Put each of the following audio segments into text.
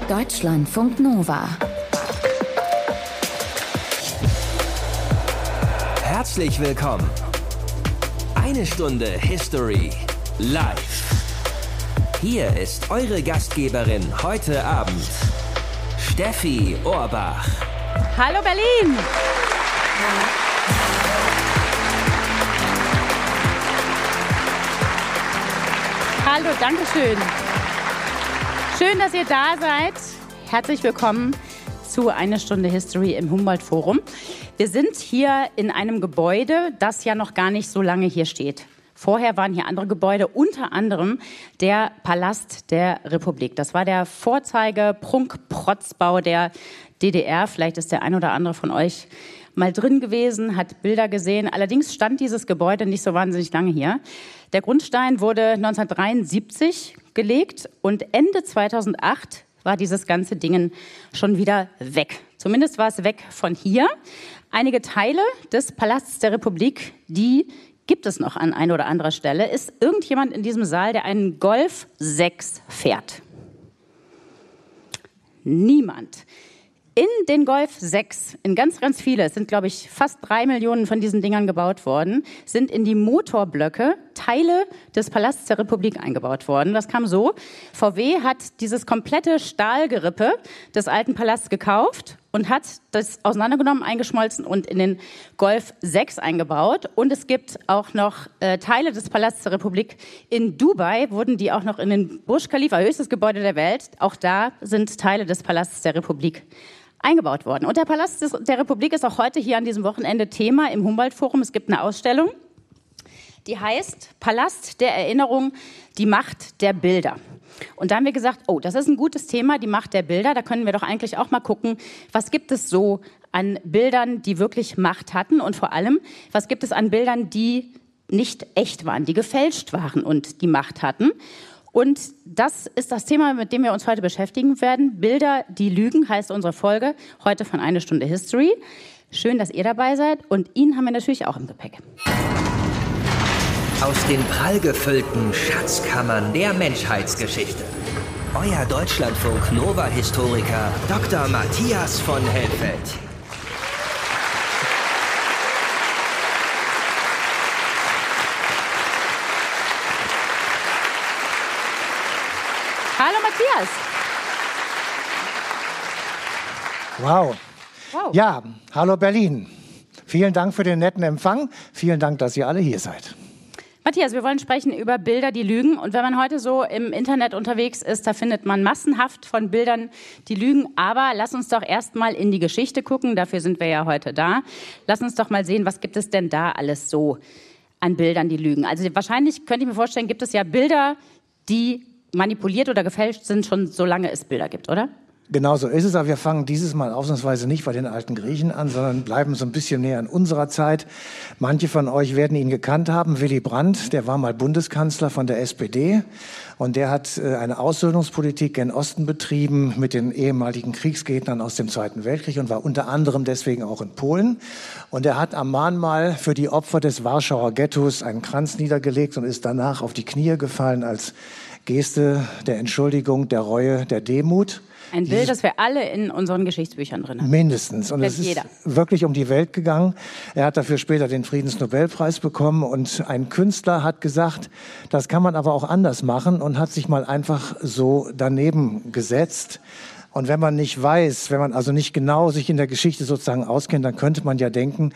Deutschlandfunk Nova. Herzlich willkommen. Eine Stunde History live. Hier ist eure Gastgeberin heute Abend, Steffi Ohrbach. Hallo Berlin! Hallo, danke schön. Schön, dass ihr da seid. Herzlich willkommen zu Eine Stunde History im Humboldt-Forum. Wir sind hier in einem Gebäude, das ja noch gar nicht so lange hier steht. Vorher waren hier andere Gebäude, unter anderem der Palast der Republik. Das war der Vorzeige-Prunk-Protzbau der DDR. Vielleicht ist der ein oder andere von euch mal drin gewesen, hat Bilder gesehen. Allerdings stand dieses Gebäude nicht so wahnsinnig lange hier. Der Grundstein wurde 1973 gelegt und Ende 2008 war dieses ganze Ding schon wieder weg. Zumindest war es weg von hier. Einige Teile des Palasts der Republik, die gibt es noch an einer oder anderer Stelle. Ist irgendjemand in diesem Saal, der einen Golf 6 fährt? Niemand. In den Golf 6, in ganz, ganz viele, es sind, glaube ich, fast 3 Millionen von diesen Dingern gebaut worden, sind in die Motorblöcke Teile des Palasts der Republik eingebaut worden. Das kam so: VW hat dieses komplette Stahlgerippe des alten Palasts gekauft und hat das auseinandergenommen, eingeschmolzen und in den Golf 6 eingebaut. Und es gibt auch noch Teile des Palasts der Republik in Dubai, wurden die auch noch in den Burj Khalifa, höchstes Gebäude der Welt. Auch da sind Teile des Palasts der Republik eingebaut worden. Und der Palast der Republik ist auch heute hier an diesem Wochenende Thema im Humboldt-Forum. Es gibt eine Ausstellung, die heißt Palast der Erinnerung, die Macht der Bilder. Und da haben wir gesagt, oh, das ist ein gutes Thema, die Macht der Bilder. Da können wir doch eigentlich auch mal gucken, was gibt es so an Bildern, die wirklich Macht hatten, und vor allem, was gibt es an Bildern, die nicht echt waren, die gefälscht waren und die Macht hatten. Und das ist das Thema, mit dem wir uns heute beschäftigen werden. Bilder, die lügen, heißt unsere Folge heute von Eine Stunde History. Schön, dass ihr dabei seid, und ihn haben wir natürlich auch im Gepäck. Aus den prallgefüllten Schatzkammern der Menschheitsgeschichte. Euer Deutschlandfunk Nova-Historiker Dr. Matthias von Helfeld. Hallo Matthias. Wow. Wow. Ja, hallo Berlin. Vielen Dank für den netten Empfang. Vielen Dank, dass ihr alle hier seid. Matthias, wir wollen sprechen über Bilder, die lügen. Und wenn man heute so im Internet unterwegs ist, da findet man massenhaft von Bildern, die lügen. Aber lass uns doch erst mal in die Geschichte gucken. Dafür sind wir ja heute da. Lass uns doch mal sehen, was gibt es denn da alles so an Bildern, die lügen. Also wahrscheinlich, könnte ich mir vorstellen, gibt es ja Bilder, die manipuliert oder gefälscht sind, schon so lange es Bilder gibt, oder? Genau so ist es, aber wir fangen dieses Mal ausnahmsweise nicht bei den alten Griechen an, sondern bleiben so ein bisschen näher in unserer Zeit. Manche von euch werden ihn gekannt haben, Willy Brandt, der war mal Bundeskanzler von der SPD und der hat eine Aussöhnungspolitik gen Osten betrieben mit den ehemaligen Kriegsgegnern aus dem Zweiten Weltkrieg und war unter anderem deswegen auch in Polen. Und er hat am Mahnmal für die Opfer des Warschauer Ghettos einen Kranz niedergelegt und ist danach auf die Knie gefallen als Geste der Entschuldigung, der Reue, der Demut. Ein Bild, das wir alle in unseren Geschichtsbüchern drin haben. Mindestens. Und es ist jeder wirklich um die Welt gegangen. Er hat dafür später den Friedensnobelpreis bekommen. Und ein Künstler hat gesagt, das kann man aber auch anders machen, und hat sich mal einfach so daneben gesetzt. Und wenn man nicht weiß, wenn man also nicht genau sich in der Geschichte sozusagen auskennt, dann könnte man ja denken,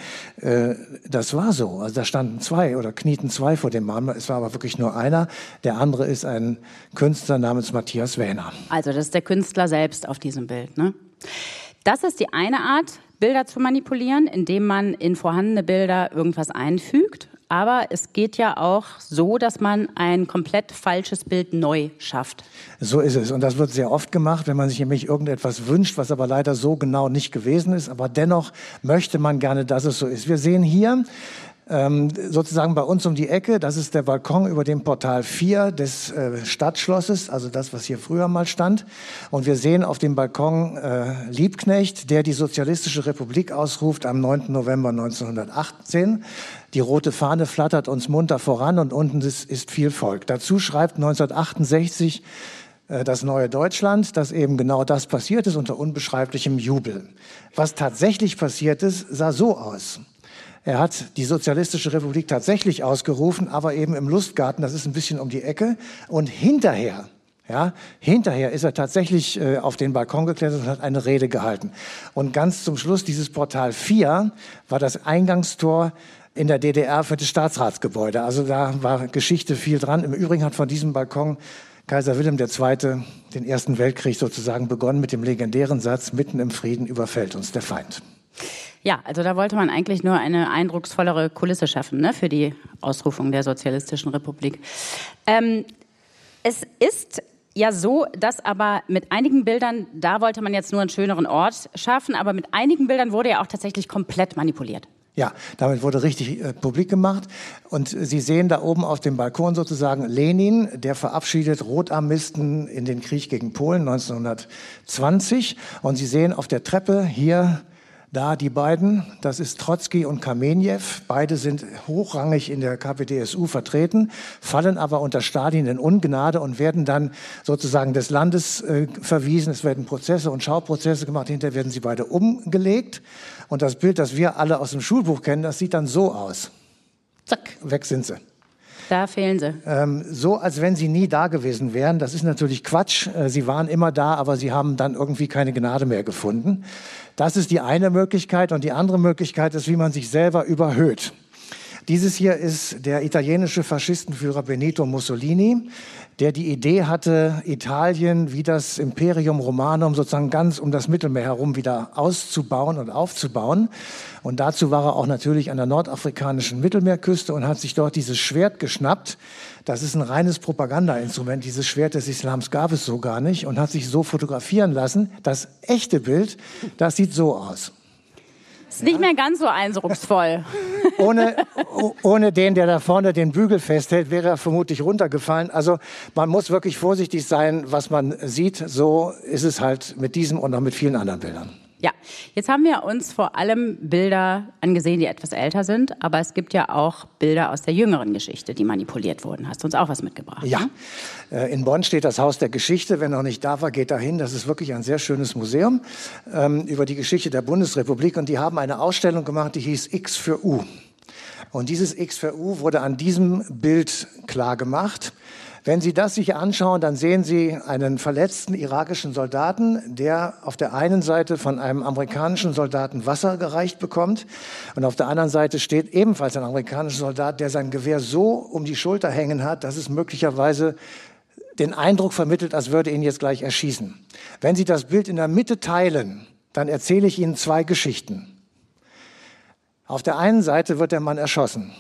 das war so. Also da standen zwei oder knieten zwei vor dem Mahnmal. Es war aber wirklich nur einer. Der andere ist ein Künstler namens Matthias Wähner. Also das ist der Künstler selbst auf diesem Bild, ne? Das ist die eine Art, Bilder zu manipulieren, indem man in vorhandene Bilder irgendwas einfügt. Aber es geht ja auch so, dass man ein komplett falsches Bild neu schafft. So ist es. Und das wird sehr oft gemacht, wenn man sich nämlich irgendetwas wünscht, was aber leider so genau nicht gewesen ist. Aber dennoch möchte man gerne, dass es so ist. Wir sehen hier sozusagen bei uns um die Ecke, das ist der Balkon über dem Portal 4 des Stadtschlosses, also das, was hier früher mal stand. Und wir sehen auf dem Balkon Liebknecht, der die Sozialistische Republik ausruft am 9. November 1918. Die rote Fahne flattert uns munter voran und unten ist viel Volk. Dazu schreibt 1968 das neue Deutschland, dass eben genau das passiert ist unter unbeschreiblichem Jubel. Was tatsächlich passiert ist, sah so aus. Er hat die Sozialistische Republik tatsächlich ausgerufen, aber eben im Lustgarten, das ist ein bisschen um die Ecke. Und hinterher ist er tatsächlich auf den Balkon geklettert und hat eine Rede gehalten. Und ganz zum Schluss, dieses Portal 4 war das Eingangstor in der DDR für das Staatsratsgebäude. Also da war Geschichte viel dran. Im Übrigen hat von diesem Balkon Kaiser Wilhelm II. Den Ersten Weltkrieg sozusagen begonnen mit dem legendären Satz, mitten im Frieden überfällt uns der Feind. Ja, also da wollte man eigentlich nur eine eindrucksvollere Kulisse schaffen, ne, für die Ausrufung der Sozialistischen Republik. Es ist ja so, dass aber mit einigen Bildern, da wollte man jetzt nur einen schöneren Ort schaffen, aber mit einigen Bildern wurde ja auch tatsächlich komplett manipuliert. Ja, damit wurde richtig publik gemacht. Und Sie sehen da oben auf dem Balkon sozusagen Lenin, der verabschiedet Rotarmisten in den Krieg gegen Polen 1920. Und Sie sehen auf der Treppe hier, da die beiden, das ist Trotzki und Kamenjew. Beide sind hochrangig in der KPDSU vertreten, fallen aber unter Stalin in Ungnade und werden dann sozusagen des Landes verwiesen. Es werden Prozesse und Schauprozesse gemacht. Hinterher werden sie beide umgelegt. Und das Bild, das wir alle aus dem Schulbuch kennen, das sieht dann so aus. Zack, weg sind sie. Da fehlen sie. So, als wenn sie nie da gewesen wären. Das ist natürlich Quatsch. Sie waren immer da, aber sie haben dann irgendwie keine Gnade mehr gefunden. Das ist die eine Möglichkeit. Und die andere Möglichkeit ist, wie man sich selber überhöht. Dieses hier ist der italienische Faschistenführer Benito Mussolini, der die Idee hatte, Italien wie das Imperium Romanum sozusagen ganz um das Mittelmeer herum wieder auszubauen und aufzubauen. Und dazu war er auch natürlich an der nordafrikanischen Mittelmeerküste und hat sich dort dieses Schwert geschnappt. Das ist ein reines Propagandainstrument. Dieses Schwert des Islams gab es so gar nicht und hat sich so fotografieren lassen. Das echte Bild, das sieht so aus. Ist nicht mehr ganz so eindrucksvoll. Ohne den, der da vorne den Bügel festhält, wäre er vermutlich runtergefallen. Also man muss wirklich vorsichtig sein, was man sieht. So ist es halt mit diesem und auch mit vielen anderen Bildern. Ja, jetzt haben wir uns vor allem Bilder angesehen, die etwas älter sind, aber es gibt ja auch Bilder aus der jüngeren Geschichte, die manipuliert wurden. Hast du uns auch was mitgebracht? Ja, in Bonn steht das Haus der Geschichte. Wer noch nicht da war, geht dahin. Das ist wirklich ein sehr schönes Museum über die Geschichte der Bundesrepublik. Und die haben eine Ausstellung gemacht, die hieß X für U. Und dieses X für U wurde an diesem Bild klar gemacht. Wenn Sie das sich anschauen, dann sehen Sie einen verletzten irakischen Soldaten, der auf der einen Seite von einem amerikanischen Soldaten Wasser gereicht bekommt und auf der anderen Seite steht ebenfalls ein amerikanischer Soldat, der sein Gewehr so um die Schulter hängen hat, dass es möglicherweise den Eindruck vermittelt, als würde ihn jetzt gleich erschießen. Wenn Sie das Bild in der Mitte teilen, dann erzähle ich Ihnen zwei Geschichten. Auf der einen Seite wird der Mann erschossen.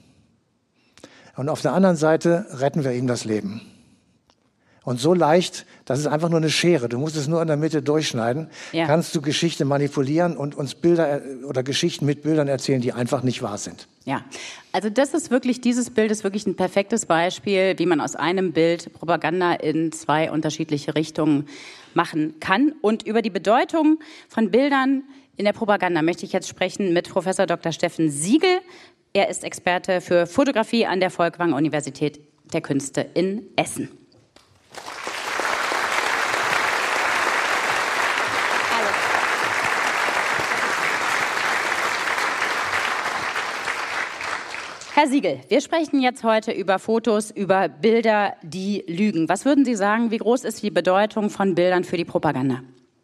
Und auf der anderen Seite retten wir ihm das Leben. Und so leicht, das ist einfach nur eine Schere. Du musst es nur in der Mitte durchschneiden. Ja. Kannst du Geschichte manipulieren und uns Bilder oder Geschichten mit Bildern erzählen, die einfach nicht wahr sind. Ja, also dieses Bild ist wirklich ein perfektes Beispiel, wie man aus einem Bild Propaganda in zwei unterschiedliche Richtungen machen kann. Und über die Bedeutung von Bildern in der Propaganda möchte ich jetzt sprechen mit Professor Dr. Steffen Siegel. Er ist Experte für Fotografie an der Folkwang-Universität der Künste in Essen. Hallo. Herr Siegel, wir sprechen jetzt heute über Fotos, über Bilder, die lügen. Was würden Sie sagen, wie groß ist die Bedeutung von Bildern für die Propaganda?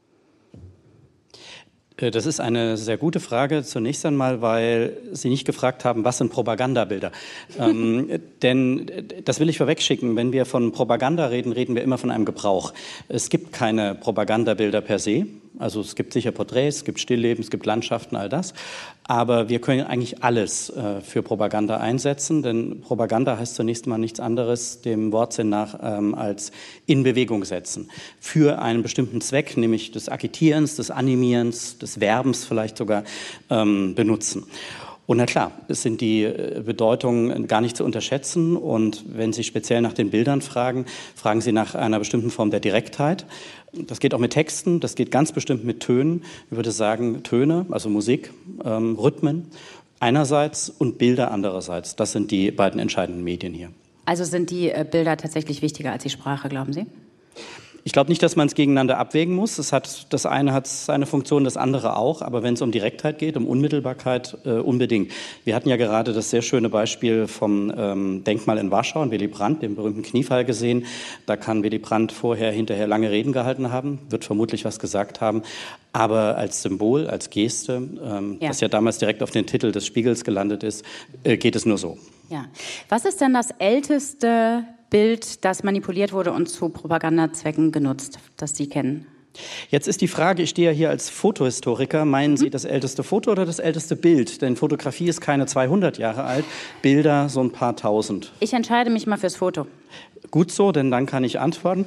Das ist eine sehr gute Frage, zunächst einmal, weil Sie nicht gefragt haben, was sind Propagandabilder. Denn das will ich vorwegschicken, wenn wir von Propaganda reden, reden wir immer von einem Gebrauch. Es gibt keine Propagandabilder per se. Also es gibt sicher Porträts, es gibt Stillleben, es gibt Landschaften, all das. Aber wir können eigentlich alles für Propaganda einsetzen, denn Propaganda heißt zunächst mal nichts anderes, dem Wortsinn nach, als in Bewegung setzen. Für einen bestimmten Zweck, nämlich des Agitierens, des Animierens, des Werbens vielleicht sogar benutzen. Und na klar, es sind die Bedeutungen gar nicht zu unterschätzen. Und wenn Sie speziell nach den Bildern fragen, fragen Sie nach einer bestimmten Form der Direktheit. Das geht auch mit Texten, das geht ganz bestimmt mit Tönen. Ich würde sagen, Töne, also Musik, Rhythmen einerseits und Bilder andererseits. Das sind die beiden entscheidenden Medien hier. Also sind die Bilder tatsächlich wichtiger als die Sprache, glauben Sie? Ich glaube nicht, dass man es gegeneinander abwägen muss. Das eine hat seine Funktion, das andere auch. Aber wenn es um Direktheit geht, um Unmittelbarkeit, unbedingt. Wir hatten ja gerade das sehr schöne Beispiel vom Denkmal in Warschau, in Willy Brandt, dem berühmten Kniefall gesehen. Da kann Willy Brandt vorher, hinterher lange Reden gehalten haben, wird vermutlich was gesagt haben. Aber als Symbol, als Geste, das ja damals direkt auf den Titel des Spiegels gelandet ist, geht es nur so. Ja. Was ist denn das älteste Bild, das manipuliert wurde und zu Propagandazwecken genutzt, das Sie kennen? Jetzt ist die Frage, ich stehe ja hier als Fotohistoriker, meinen Sie das älteste Foto oder das älteste Bild? Denn Fotografie ist keine 200 Jahre alt, Bilder so ein paar tausend. Ich entscheide mich mal fürs Foto. Gut so, denn dann kann ich antworten.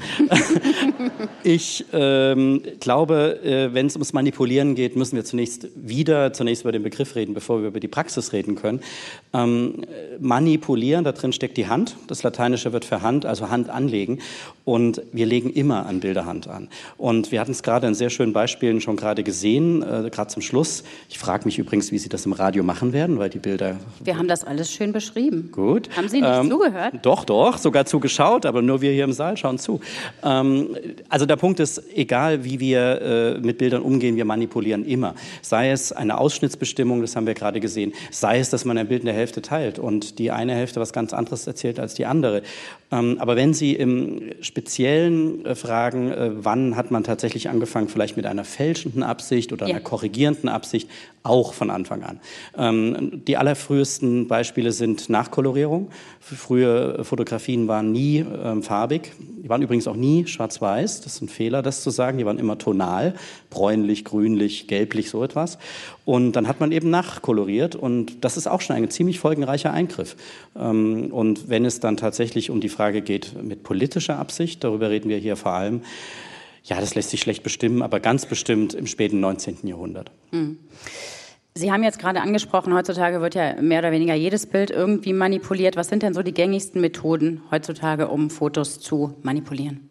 Ich glaube, wenn es ums Manipulieren geht, müssen wir zunächst über den Begriff reden, bevor wir über die Praxis reden können. Manipulieren, da drin steckt die Hand. Das Lateinische wird für Hand, also Hand anlegen. Und wir legen immer an Bilder Hand an. Und wir hatten es gerade in sehr schönen Beispielen schon gerade gesehen, gerade zum Schluss. Ich frage mich übrigens, wie Sie das im Radio machen werden, weil die Bilder... Wir haben das alles schön beschrieben. Gut. Haben Sie nicht zugehört? Doch, sogar zugeschaut, aber nur wir hier im Saal schauen zu. Also der Punkt ist, egal wie wir mit Bildern umgehen, wir manipulieren immer. Sei es eine Ausschnittsbestimmung, das haben wir gerade gesehen, sei es, dass man ein Bild in der Hälfte teilt und die eine Hälfte was ganz anderes erzählt als die andere. Aber wenn Sie im Speziellen fragen, wann hat man tatsächlich angefangen, vielleicht mit einer fälschenden Absicht oder einer korrigierenden Absicht, auch von Anfang an. Die allerfrühesten Beispiele sind Nachkolorierung. Frühe Fotografien waren nie farbig. Die waren übrigens auch nie schwarz-weiß. Das ist ein Fehler, das zu sagen. Die waren immer tonal, bräunlich, grünlich, gelblich, so etwas. Und dann hat man eben nachkoloriert. Und das ist auch schon ein ziemlich folgenreicher Eingriff. Und wenn es dann tatsächlich um die Frage geht mit politischer Absicht, darüber reden wir hier vor allem, ja, das lässt sich schlecht bestimmen, aber ganz bestimmt im späten 19. Jahrhundert. Sie haben jetzt gerade angesprochen, heutzutage wird ja mehr oder weniger jedes Bild irgendwie manipuliert. Was sind denn so die gängigsten Methoden heutzutage, um Fotos zu manipulieren?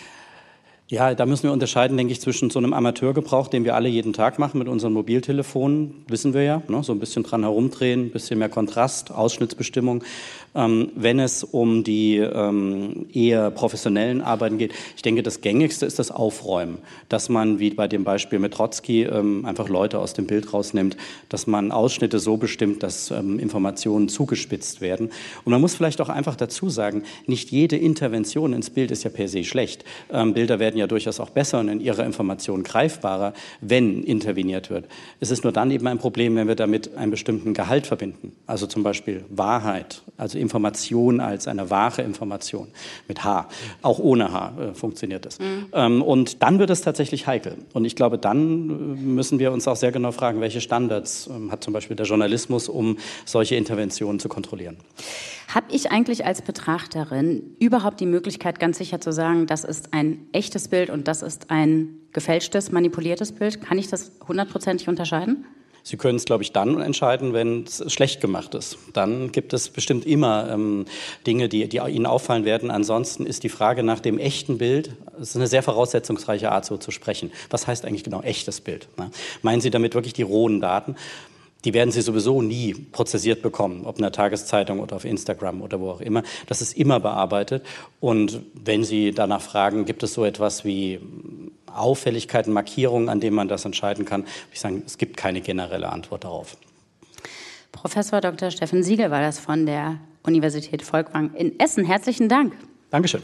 Ja, da müssen wir unterscheiden, denke ich, zwischen so einem Amateurgebrauch, den wir alle jeden Tag machen mit unseren Mobiltelefonen, wissen wir ja, ne? So ein bisschen dran herumdrehen, ein bisschen mehr Kontrast, Ausschnittsbestimmung. Wenn es um die eher professionellen Arbeiten geht, ich denke, das Gängigste ist das Aufräumen, dass man, wie bei dem Beispiel mit Trotzki, einfach Leute aus dem Bild rausnimmt, dass man Ausschnitte so bestimmt, dass Informationen zugespitzt werden. Und man muss vielleicht auch einfach dazu sagen, nicht jede Intervention ins Bild ist ja per se schlecht. Bilder werden ja durchaus auch besser und in ihrer Information greifbarer, wenn interveniert wird. Es ist nur dann eben ein Problem, wenn wir damit einen bestimmten Gehalt verbinden. Also zum Beispiel Wahrheit, also Information als eine wahre Information mit H. Auch ohne H funktioniert das. Und dann wird es tatsächlich heikel. Und ich glaube, dann müssen wir uns auch sehr genau fragen, welche Standards hat zum Beispiel der Journalismus, um solche Interventionen zu kontrollieren. Habe ich eigentlich als Betrachterin überhaupt die Möglichkeit, ganz sicher zu sagen, das ist ein echtes Bild und das ist ein gefälschtes, manipuliertes Bild? Kann ich das 100%ig unterscheiden? Sie können es, glaube ich, dann entscheiden, wenn es schlecht gemacht ist. Dann gibt es bestimmt immer Dinge, die Ihnen auffallen werden. Ansonsten ist die Frage nach dem echten Bild, das ist eine sehr voraussetzungsreiche Art, so zu sprechen. Was heißt eigentlich genau echtes Bild? Ne? Meinen Sie damit wirklich die rohen Daten? Die werden Sie sowieso nie prozessiert bekommen, ob in der Tageszeitung oder auf Instagram oder wo auch immer. Das ist immer bearbeitet. Und wenn Sie danach fragen, gibt es so etwas wie Auffälligkeiten, Markierungen, an denen man das entscheiden kann, würde ich sagen, es gibt keine generelle Antwort darauf. Professor Dr. Steffen Siegel war das von der Universität Folkwang in Essen. Herzlichen Dank. Dankeschön.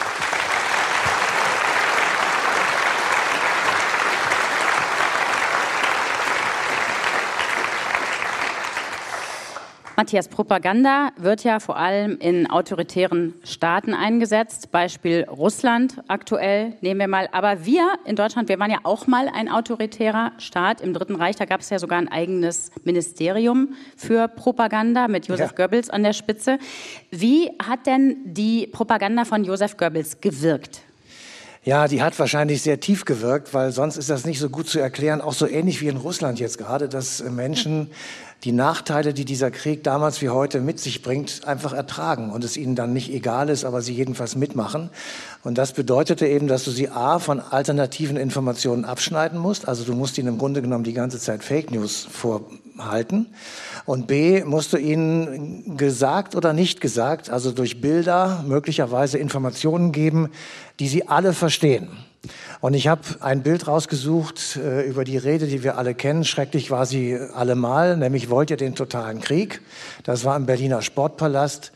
Matthias, Propaganda wird ja vor allem in autoritären Staaten eingesetzt. Beispiel Russland aktuell nehmen wir mal. Aber wir in Deutschland, wir waren ja auch mal ein autoritärer Staat. Im Dritten Reich, da gab es ja sogar ein eigenes Ministerium für Propaganda mit Josef Goebbels an der Spitze. Wie hat denn die Propaganda von Josef Goebbels gewirkt? Ja, die hat wahrscheinlich sehr tief gewirkt, weil sonst ist das nicht so gut zu erklären, auch so ähnlich wie in Russland jetzt gerade, dass Menschen die Nachteile, die dieser Krieg damals wie heute mit sich bringt, einfach ertragen und es ihnen dann nicht egal ist, aber sie jedenfalls mitmachen. Und das bedeutete eben, dass du sie A, von alternativen Informationen abschneiden musst. Also du musst ihnen im Grunde genommen die ganze Zeit Fake News halten. Und B, musst du ihnen gesagt oder nicht gesagt, also durch Bilder möglicherweise Informationen geben, die sie alle verstehen. Und ich habe ein Bild rausgesucht über die Rede, die wir alle kennen. Schrecklich war sie allemal, nämlich wollt ihr den totalen Krieg? Das war im Berliner Sportpalast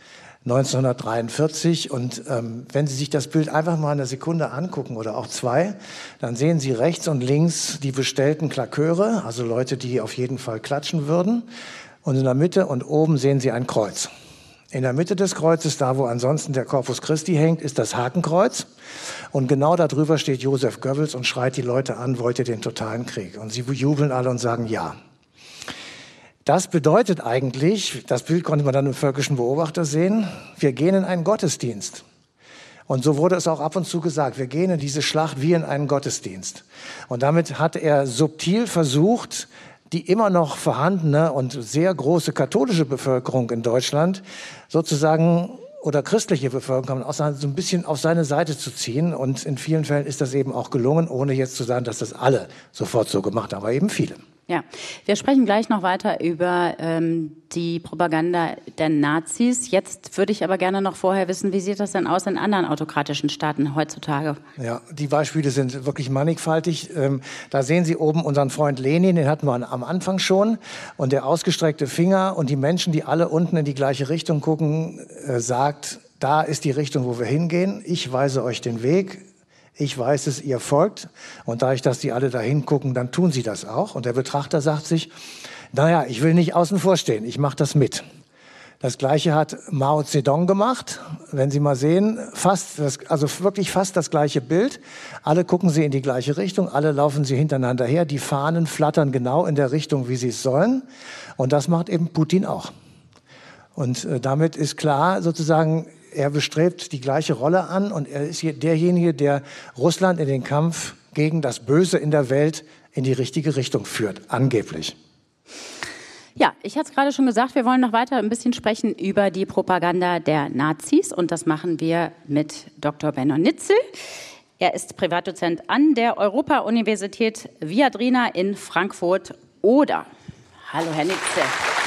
1943. Und wenn Sie sich das Bild einfach mal eine Sekunde angucken oder auch 2, dann sehen Sie rechts und links die bestellten Klaköre, also Leute, die auf jeden Fall klatschen würden. Und in der Mitte und oben sehen Sie ein Kreuz. In der Mitte des Kreuzes, da wo ansonsten der Corpus Christi hängt, ist das Hakenkreuz. Und genau darüber steht Joseph Goebbels und schreit die Leute an, wollt ihr den totalen Krieg? Und sie jubeln alle und sagen ja. Das bedeutet eigentlich, das Bild konnte man dann im Völkischen Beobachter sehen, wir gehen in einen Gottesdienst. Und so wurde es auch ab und zu gesagt, wir gehen in diese Schlacht wie in einen Gottesdienst. Und damit hat er subtil versucht, die immer noch vorhandene und sehr große katholische Bevölkerung in Deutschland sozusagen oder christliche Bevölkerung so ein bisschen auf seine Seite zu ziehen. Und in vielen Fällen ist das eben auch gelungen, ohne jetzt zu sagen, dass das alle sofort so gemacht haben, aber eben viele. Ja, wir sprechen gleich noch weiter über die Propaganda der Nazis. Jetzt würde ich aber gerne noch vorher wissen, wie sieht das denn aus in anderen autokratischen Staaten heutzutage? Ja, die Beispiele sind wirklich mannigfaltig. Da sehen Sie oben unseren Freund Lenin, den hatten wir am Anfang schon. Und der ausgestreckte Finger und die Menschen, die alle unten in die gleiche Richtung gucken, sagt, da ist die Richtung, wo wir hingehen. Ich weise euch den Weg. Ich weiß es, ihr folgt. Und dadurch, dass die alle da hingucken, dann tun sie das auch. Und der Betrachter sagt sich, naja, ich will nicht außen vor stehen, ich mache das mit. Das Gleiche hat Mao Zedong gemacht. Wenn Sie mal sehen, wirklich fast das gleiche Bild. Alle gucken sie in die gleiche Richtung, alle laufen sie hintereinander her. Die Fahnen flattern genau in der Richtung, wie sie es sollen. Und das macht eben Putin auch. Und damit ist klar sozusagen, er bestrebt die gleiche Rolle an und er ist hier derjenige, der Russland in den Kampf gegen das Böse in der Welt in die richtige Richtung führt, angeblich. Ja, ich hatte es gerade schon gesagt, wir wollen noch weiter ein bisschen sprechen über die Propaganda der Nazis und das machen wir mit Dr. Benno Nitzel. Er ist Privatdozent an der Europa-Universität Viadrina in Frankfurt-Oder. Hallo, Herr Nitzel.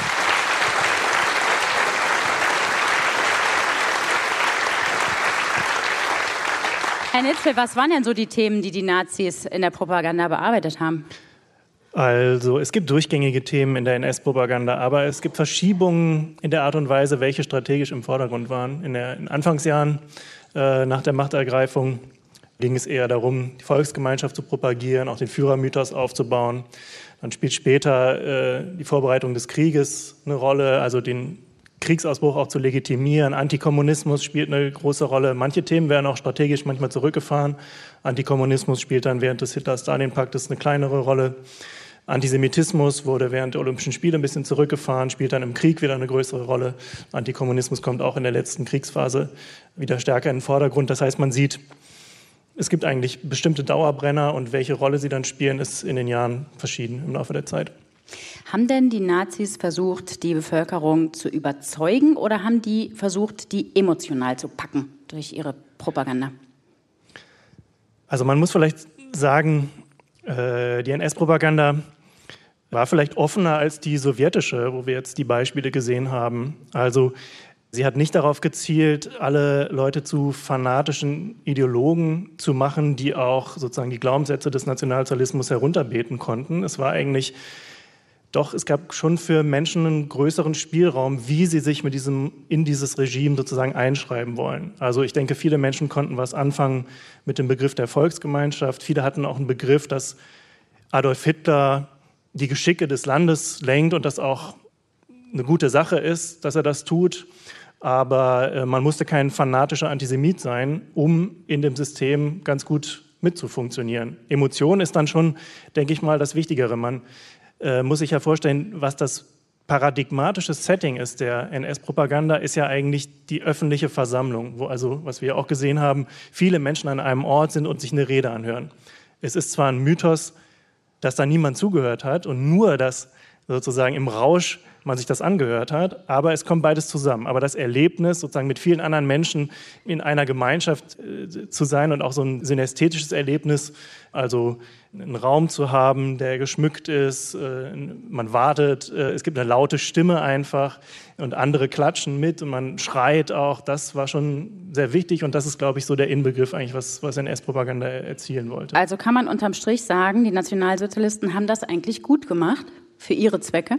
Herr Nitzel, was waren denn so die Themen, die die Nazis in der Propaganda bearbeitet haben? Also es gibt durchgängige Themen in der NS-Propaganda, aber es gibt Verschiebungen in der Art und Weise, welche strategisch im Vordergrund waren. In den Anfangsjahren nach der Machtergreifung ging es eher darum, die Volksgemeinschaft zu propagieren, auch den Führermythos aufzubauen. Dann spielt später die Vorbereitung des Krieges eine Rolle, also den Kriegsausbruch auch zu legitimieren. Antikommunismus spielt eine große Rolle. Manche Themen werden auch strategisch manchmal zurückgefahren. Antikommunismus spielt dann während des Hitler-Stalin-Paktes eine kleinere Rolle. Antisemitismus wurde während der Olympischen Spiele ein bisschen zurückgefahren, spielt dann im Krieg wieder eine größere Rolle. Antikommunismus kommt auch in der letzten Kriegsphase wieder stärker in den Vordergrund. Das heißt, man sieht, es gibt eigentlich bestimmte Dauerbrenner und welche Rolle sie dann spielen, ist in den Jahren verschieden im Laufe der Zeit. Haben denn die Nazis versucht, die Bevölkerung zu überzeugen oder haben die versucht, die emotional zu packen durch ihre Propaganda? Also man muss vielleicht sagen, die NS-Propaganda war vielleicht offener als die sowjetische, wo wir jetzt die Beispiele gesehen haben. Also sie hat nicht darauf gezielt, alle Leute zu fanatischen Ideologen zu machen, die auch sozusagen die Glaubenssätze des Nationalsozialismus herunterbeten konnten. Es war eigentlich doch, es gab schon für Menschen einen größeren Spielraum, wie sie sich in dieses Regime sozusagen einschreiben wollen. Also ich denke, viele Menschen konnten was anfangen mit dem Begriff der Volksgemeinschaft. Viele hatten auch einen Begriff, dass Adolf Hitler die Geschicke des Landes lenkt und das auch eine gute Sache ist, dass er das tut. Aber man musste kein fanatischer Antisemit sein, um in dem System ganz gut mitzufunktionieren. Emotion ist dann schon, denke ich mal, das Wichtigere. Man muss sich ja vorstellen, was das paradigmatische Setting ist der NS-Propaganda, ist ja eigentlich die öffentliche Versammlung, wo also, was wir auch gesehen haben, viele Menschen an einem Ort sind und sich eine Rede anhören. Es ist zwar ein Mythos, dass da niemand zugehört hat und nur das sozusagen im Rausch man sich das angehört hat. Aber es kommt beides zusammen. Aber das Erlebnis, sozusagen mit vielen anderen Menschen in einer Gemeinschaft zu sein und auch so ein synästhetisches Erlebnis, also einen Raum zu haben, der geschmückt ist, man wartet, es gibt eine laute Stimme einfach und andere klatschen mit und man schreit auch, das war schon sehr wichtig und das ist, glaube ich, so der Inbegriff eigentlich, was NS-Propaganda erzielen wollte. Also kann man unterm Strich sagen, die Nationalsozialisten haben das eigentlich gut gemacht für ihre Zwecke?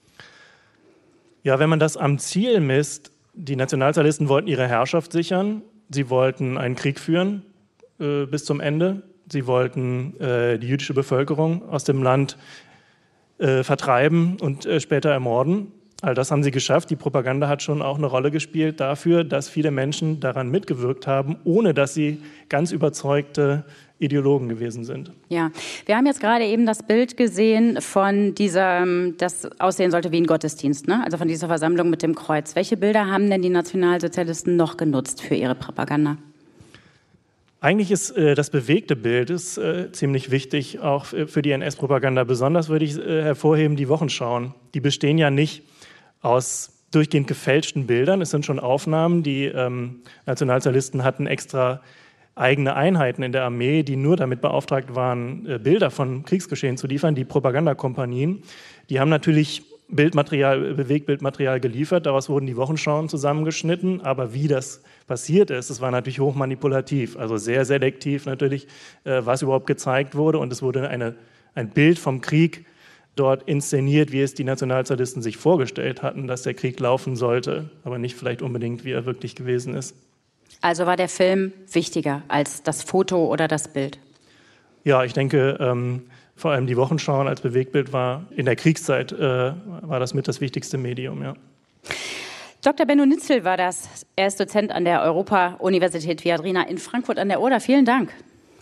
Ja, wenn man das am Ziel misst, die Nationalsozialisten wollten ihre Herrschaft sichern, sie wollten einen Krieg führen bis zum Ende. Sie wollten die jüdische Bevölkerung aus dem Land vertreiben und später ermorden. All das haben sie geschafft. Die Propaganda hat schon auch eine Rolle gespielt dafür, dass viele Menschen daran mitgewirkt haben, ohne dass sie ganz überzeugte Ideologen gewesen sind. Ja, wir haben jetzt gerade eben das Bild gesehen von dieser, das aussehen sollte wie ein Gottesdienst, ne? Also von dieser Versammlung mit dem Kreuz. Welche Bilder haben denn die Nationalsozialisten noch genutzt für ihre Propaganda? Eigentlich ist das bewegte Bild ziemlich wichtig, auch für die NS-Propaganda. Besonders würde ich hervorheben die Wochenschauen. Die bestehen ja nicht aus durchgehend gefälschten Bildern. Es sind schon Aufnahmen. Die Nationalsozialisten hatten extra eigene Einheiten in der Armee, die nur damit beauftragt waren, Bilder von Kriegsgeschehen zu liefern. Die Propagandakompanien, die haben natürlich Bewegtbildmaterial geliefert. Daraus wurden die Wochenschauen zusammengeschnitten. Aber wie das passiert ist, das war natürlich hochmanipulativ, also sehr selektiv natürlich, was überhaupt gezeigt wurde. Und es wurde ein Bild vom Krieg dort inszeniert, wie es die Nationalsozialisten sich vorgestellt hatten, dass der Krieg laufen sollte, aber nicht vielleicht unbedingt, wie er wirklich gewesen ist. Also war der Film wichtiger als das Foto oder das Bild? Ja, ich denke, vor allem die Wochenschauen als Bewegtbild war in der Kriegszeit war das mit das wichtigste Medium, ja. Dr. Benno Nitzel war das. Er ist Dozent an der Europa-Universität Viadrina in Frankfurt an der Oder. Vielen Dank.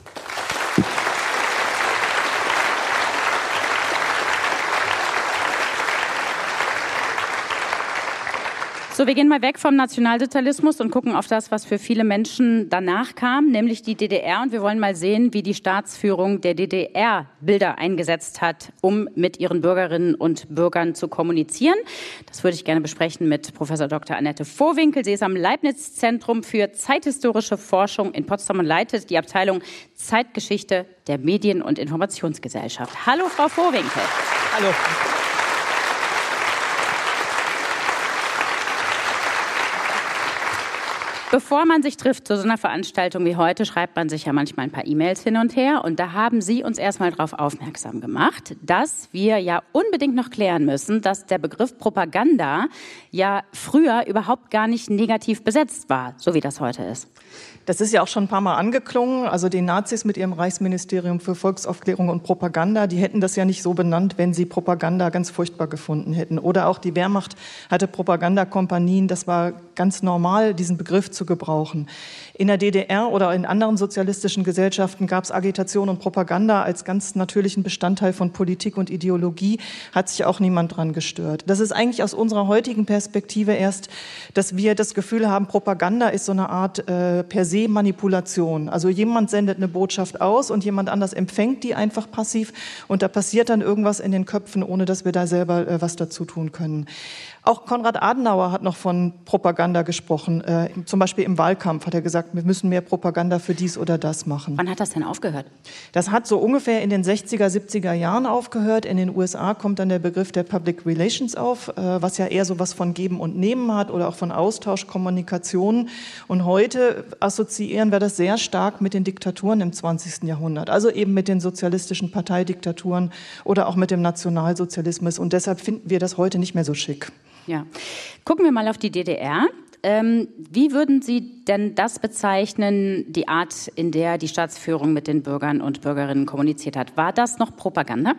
So, wir gehen mal weg vom Nationalsozialismus und gucken auf das, was für viele Menschen danach kam, nämlich die DDR. Und wir wollen mal sehen, wie die Staatsführung der DDR Bilder eingesetzt hat, um mit ihren Bürgerinnen und Bürgern zu kommunizieren. Das würde ich gerne besprechen mit Professor Dr. Annette Vohwinkel. Sie ist am Leibniz-Zentrum für zeithistorische Forschung in Potsdam und leitet die Abteilung Zeitgeschichte der Medien- und Informationsgesellschaft. Hallo, Frau Vohwinkel. Hallo. Bevor man sich trifft zu so einer Veranstaltung wie heute, schreibt man sich ja manchmal ein paar E-Mails hin und her. Und da haben Sie uns erstmal darauf aufmerksam gemacht, dass wir ja unbedingt noch klären müssen, dass der Begriff Propaganda ja früher überhaupt gar nicht negativ besetzt war, so wie das heute ist. Das ist ja auch schon ein paar Mal angeklungen. Also die Nazis mit ihrem Reichsministerium für Volksaufklärung und Propaganda, die hätten das ja nicht so benannt, wenn sie Propaganda ganz furchtbar gefunden hätten. Oder auch die Wehrmacht hatte Propagandakompanien. Das war ganz normal, diesen Begriff zu gebrauchen. In der DDR oder in anderen sozialistischen Gesellschaften gab es Agitation und Propaganda als ganz natürlichen Bestandteil von Politik und Ideologie. Hat sich auch niemand dran gestört. Das ist eigentlich aus unserer heutigen Perspektive erst, dass wir das Gefühl haben, Propaganda ist so eine Art per se Manipulation. Also jemand sendet eine Botschaft aus und jemand anders empfängt die einfach passiv und da passiert dann irgendwas in den Köpfen, ohne dass wir da selber was dazu tun können. Auch Konrad Adenauer hat noch von Propaganda gesprochen. Zum Beispiel im Wahlkampf hat er gesagt, wir müssen mehr Propaganda für dies oder das machen. Wann hat das denn aufgehört? Das hat so ungefähr in den 60er, 70er Jahren aufgehört. In den USA kommt dann der Begriff der Public Relations auf, was ja eher so was von Geben und Nehmen hat oder auch von Austausch, Kommunikation. Und heute assoziieren wir das sehr stark mit den Diktaturen im 20. Jahrhundert. Also eben mit den sozialistischen Parteidiktaturen oder auch mit dem Nationalsozialismus. Und deshalb finden wir das heute nicht mehr so schick. Ja. Gucken wir mal auf die DDR. Wie würden Sie denn das bezeichnen, die Art, in der die Staatsführung mit den Bürgern und Bürgerinnen kommuniziert hat? War das noch Propaganda?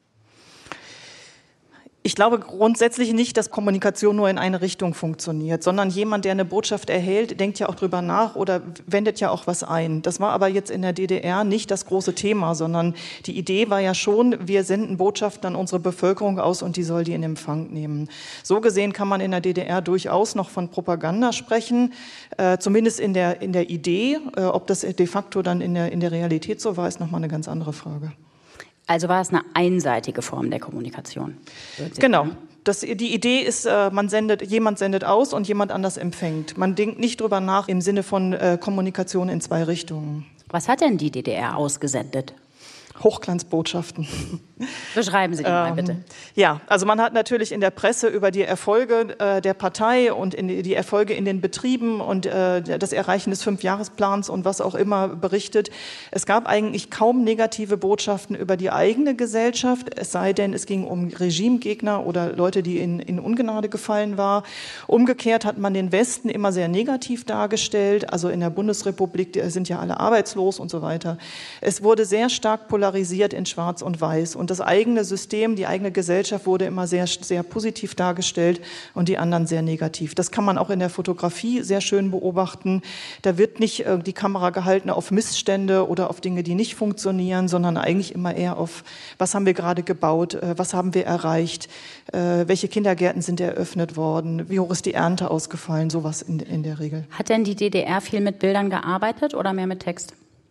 Ich glaube grundsätzlich nicht, dass Kommunikation nur in eine Richtung funktioniert, sondern jemand, der eine Botschaft erhält, denkt ja auch drüber nach oder wendet ja auch was ein. Das war aber jetzt in der DDR nicht das große Thema, sondern die Idee war ja schon, wir senden Botschaften an unsere Bevölkerung aus und die soll die in Empfang nehmen. So gesehen kann man in der DDR durchaus noch von Propaganda sprechen, zumindest in der Idee. Ob das de facto dann in der Realität so war, ist nochmal eine ganz andere Frage. Also war es eine einseitige Form der Kommunikation? Genau. Die Idee ist, jemand sendet aus und jemand anders empfängt. Man denkt nicht drüber nach im Sinne von Kommunikation in zwei Richtungen. Was hat denn die DDR ausgesendet? Hochglanzbotschaften. Beschreiben Sie die mal bitte. Ja, also man hat natürlich in der Presse über die Erfolge der Partei und die Erfolge in den Betrieben und das Erreichen des 5-Jahresplans und was auch immer berichtet. Es gab eigentlich kaum negative Botschaften über die eigene Gesellschaft, es sei denn, es ging um Regimegegner oder Leute, die in Ungnade gefallen waren. Umgekehrt hat man den Westen immer sehr negativ dargestellt. Also in der Bundesrepublik sind ja alle arbeitslos und so weiter. Es wurde sehr stark polarisiert in Schwarz und Weiß. Und das eigene System, die eigene Gesellschaft wurde immer sehr, sehr positiv dargestellt und die anderen sehr negativ. Das kann man auch in der Fotografie sehr schön beobachten. Da wird nicht die Kamera gehalten auf Missstände oder auf Dinge, die nicht funktionieren, sondern eigentlich immer eher auf, was haben wir gerade gebaut, was haben wir erreicht, welche Kindergärten sind eröffnet worden, wie hoch ist die Ernte ausgefallen, sowas in der Regel. Hat denn die DDR viel mit Bildern gearbeitet oder mehr mit Text?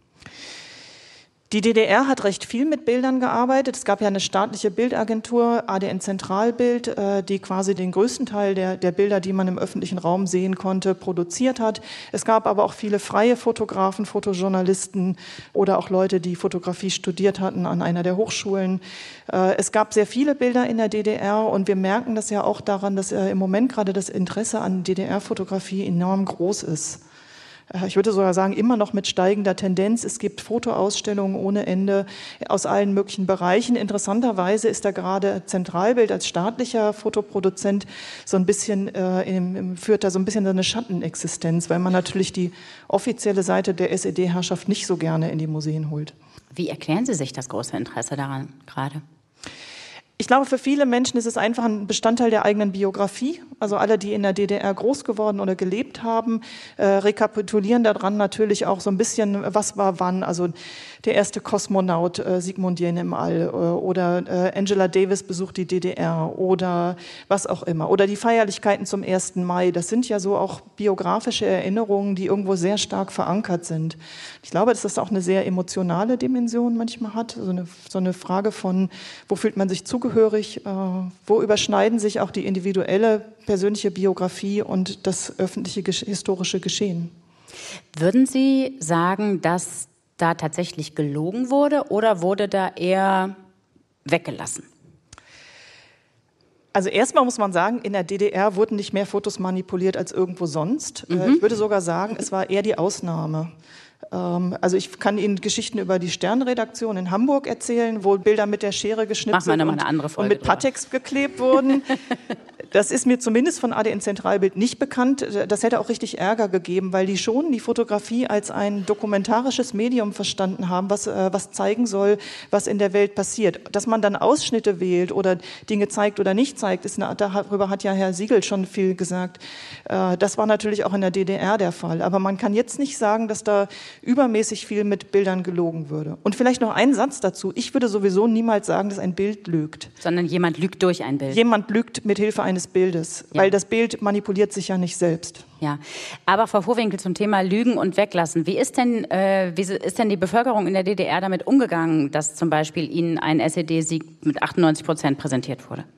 Die DDR hat recht viel mit Bildern gearbeitet. Es gab ja eine staatliche Bildagentur, ADN Zentralbild, die quasi den größten Teil der Bilder, die man im öffentlichen Raum sehen konnte, produziert hat. Es gab aber auch viele freie Fotografen, Fotojournalisten oder auch Leute, die Fotografie studiert hatten an einer der Hochschulen. Es gab sehr viele Bilder in der DDR und wir merken das ja auch daran, dass im Moment gerade das Interesse an DDR-Fotografie enorm groß ist. Ich würde sogar sagen, immer noch mit steigender Tendenz. Es gibt Fotoausstellungen ohne Ende aus allen möglichen Bereichen. Interessanterweise ist da gerade Zentralbild als staatlicher Fotoproduzent so ein bisschen, führt da so ein bisschen eine Schattenexistenz, weil man natürlich die offizielle Seite der SED-Herrschaft nicht so gerne in die Museen holt. Wie erklären Sie sich das große Interesse daran gerade? Ich glaube, für viele Menschen ist es einfach ein Bestandteil der eigenen Biografie. Also alle, die in der DDR groß geworden oder gelebt haben, rekapitulieren daran natürlich auch so ein bisschen, was war wann. Also der erste Kosmonaut Sigmund Jähn im All oder Angela Davis besucht die DDR oder was auch immer. Oder die Feierlichkeiten zum 1. Mai. Das sind ja so auch biografische Erinnerungen, die irgendwo sehr stark verankert sind. Ich glaube, dass das auch eine sehr emotionale Dimension manchmal hat. So eine Frage von, wo fühlt man sich zugehörig, wo überschneiden sich auch die individuelle persönliche Biografie und das öffentliche historische Geschehen. Würden Sie sagen, dass da tatsächlich gelogen wurde oder wurde da eher weggelassen? Also erstmal muss man sagen, in der DDR wurden nicht mehr Fotos manipuliert als irgendwo sonst. Ich würde sogar sagen, es war eher die Ausnahme. Also ich kann Ihnen Geschichten über die Stern-Redaktion in Hamburg erzählen, wo Bilder mit der Schere geschnitzt und mit Pattex geklebt wurden. Das ist mir zumindest von ADN Zentralbild nicht bekannt. Das hätte auch richtig Ärger gegeben, weil die schon die Fotografie als ein dokumentarisches Medium verstanden haben, was zeigen soll, was in der Welt passiert. Dass man dann Ausschnitte wählt oder Dinge zeigt oder nicht zeigt, darüber hat ja Herr Siegel schon viel gesagt. Das war natürlich auch in der DDR der Fall. Aber man kann jetzt nicht sagen, dass da übermäßig viel mit Bildern gelogen würde. Und vielleicht noch ein Satz dazu. Ich würde sowieso niemals sagen, dass ein Bild lügt. Sondern jemand lügt durch ein Bild. Jemand lügt mit Hilfe eines Bildes, weil das Bild manipuliert sich ja nicht selbst. Ja, aber Frau Vohwinkel zum Thema Lügen und Weglassen. Wie ist denn die Bevölkerung in der DDR damit umgegangen, dass zum Beispiel Ihnen ein SED-Sieg mit 98% präsentiert wurde?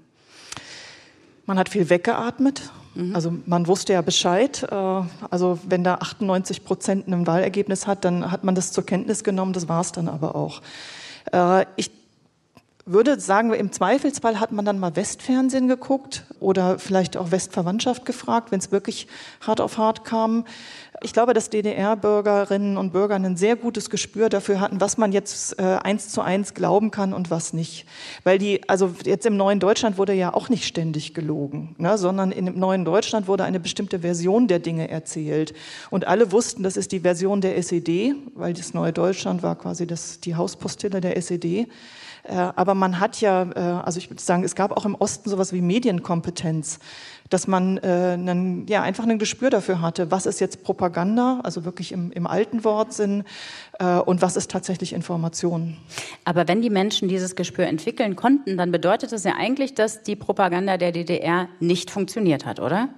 Man hat viel weggeatmet. Also man wusste ja Bescheid. Also wenn da 98% ein Wahlergebnis hat, dann hat man das zur Kenntnis genommen. Das war es dann aber auch. Ich würde sagen, im Zweifelsfall hat man dann mal Westfernsehen geguckt oder vielleicht auch Westverwandtschaft gefragt, wenn es wirklich hart auf hart kam. Ich glaube, dass DDR-Bürgerinnen und Bürger ein sehr gutes Gespür dafür hatten, was man jetzt 1:1 glauben kann und was nicht. Weil also jetzt im neuen Deutschland wurde ja auch nicht ständig gelogen, ne, sondern im neuen Deutschland wurde eine bestimmte Version der Dinge erzählt. Und alle wussten, das ist die Version der SED, weil das neue Deutschland war quasi die Hauspostille der SED. Aber man hat ja, also ich würde sagen, es gab auch im Osten sowas wie Medienkompetenz, dass man einfach ein Gespür dafür hatte, was ist jetzt Propaganda, also wirklich im alten Wortsinn, und was ist tatsächlich Information. Aber wenn die Menschen dieses Gespür entwickeln konnten, dann bedeutet das ja eigentlich, dass die Propaganda der DDR nicht funktioniert hat, oder?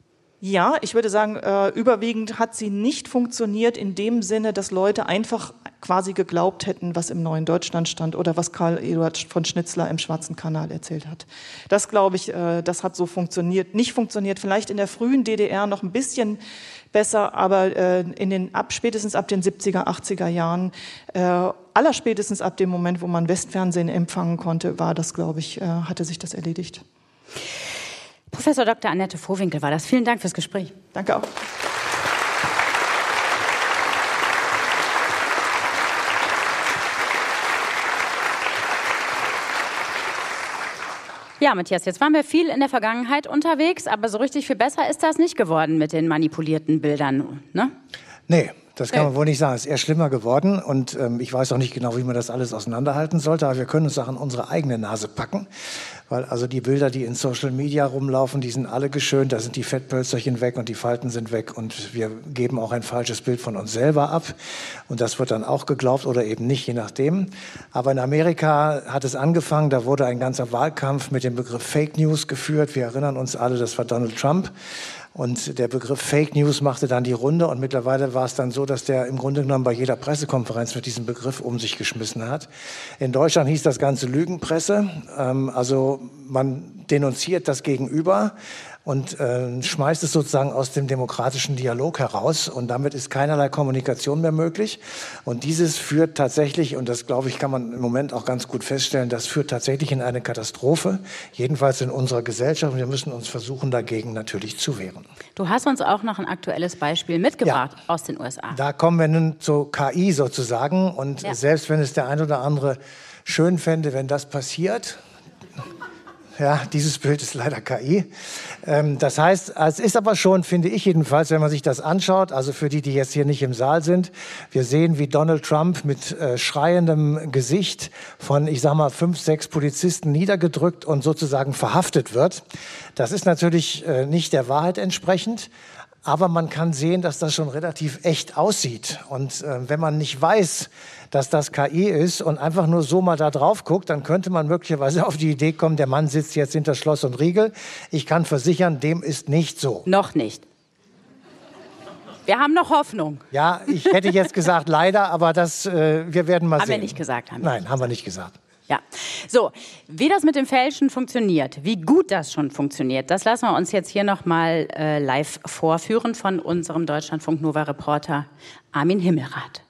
Ja, ich würde sagen, überwiegend hat sie nicht funktioniert in dem Sinne, dass Leute einfach quasi geglaubt hätten, was im Neuen Deutschland stand oder was Karl Eduard von Schnitzler im Schwarzen Kanal erzählt hat. Das, glaube ich, das hat so funktioniert. Nicht funktioniert, vielleicht in der frühen DDR noch ein bisschen besser, aber spätestens ab den 70er, 80er Jahren, allerspätestens ab dem Moment, wo man Westfernsehen empfangen konnte, war das, glaube ich, hatte sich das erledigt. Professor Dr. Annette Vohwinkel war das. Vielen Dank fürs Gespräch. Danke auch. Ja, Matthias, jetzt waren wir viel in der Vergangenheit unterwegs, aber so richtig viel besser ist das nicht geworden mit den manipulierten Bildern, ne? Nee, das kann man wohl nicht sagen. Es ist eher schlimmer geworden und ich weiß auch nicht genau, wie man das alles auseinanderhalten sollte, aber wir können uns auch an unsere eigene Nase packen, weil also die Bilder, die in Social Media rumlaufen, die sind alle geschönt, da sind die Fettpölsterchen weg und die Falten sind weg und wir geben auch ein falsches Bild von uns selber ab und das wird dann auch geglaubt oder eben nicht, je nachdem. Aber in Amerika hat es angefangen, da wurde ein ganzer Wahlkampf mit dem Begriff Fake News geführt. Wir erinnern uns alle, das war Donald Trump. Und der Begriff Fake News machte dann die Runde und mittlerweile war es dann so, dass der im Grunde genommen bei jeder Pressekonferenz mit diesem Begriff um sich geschmissen hat. In Deutschland hieß das Ganze Lügenpresse, also man denunziert das Gegenüber und schmeißt es sozusagen aus dem demokratischen Dialog heraus und damit ist keinerlei Kommunikation mehr möglich und dieses führt tatsächlich, und das glaube ich kann man im Moment auch ganz gut feststellen, das führt tatsächlich in eine Katastrophe, jedenfalls in unserer Gesellschaft und wir müssen uns versuchen dagegen natürlich zu wehren. Du hast uns auch noch ein aktuelles Beispiel mitgebracht aus den USA. Da kommen wir nun zur KI sozusagen und selbst wenn es der ein oder andere schön fände, wenn das passiert. Ja, dieses Bild ist leider KI. Das heißt, es ist aber schon, finde ich jedenfalls, wenn man sich das anschaut, also für die, die jetzt hier nicht im Saal sind, wir sehen, wie Donald Trump mit schreiendem Gesicht von, ich sag mal, 5, 6 Polizisten niedergedrückt und sozusagen verhaftet wird. Das ist natürlich nicht der Wahrheit entsprechend. Aber man kann sehen, dass das schon relativ echt aussieht. Und wenn man nicht weiß, dass das KI ist und einfach nur so mal da drauf guckt, dann könnte man möglicherweise auf die Idee kommen, der Mann sitzt jetzt hinter Schloss und Riegel. Ich kann versichern, dem ist nicht so. Noch nicht. Wir haben noch Hoffnung. Ja, ich hätte jetzt gesagt leider, aber wir werden mal sehen. Haben wir nicht gesagt. Nein, haben wir nicht gesagt. Ja, so, wie das mit dem Fälschen funktioniert, wie gut das schon funktioniert, das lassen wir uns jetzt hier nochmal live vorführen von unserem Deutschlandfunk-Nova-Reporter Armin Himmelrath.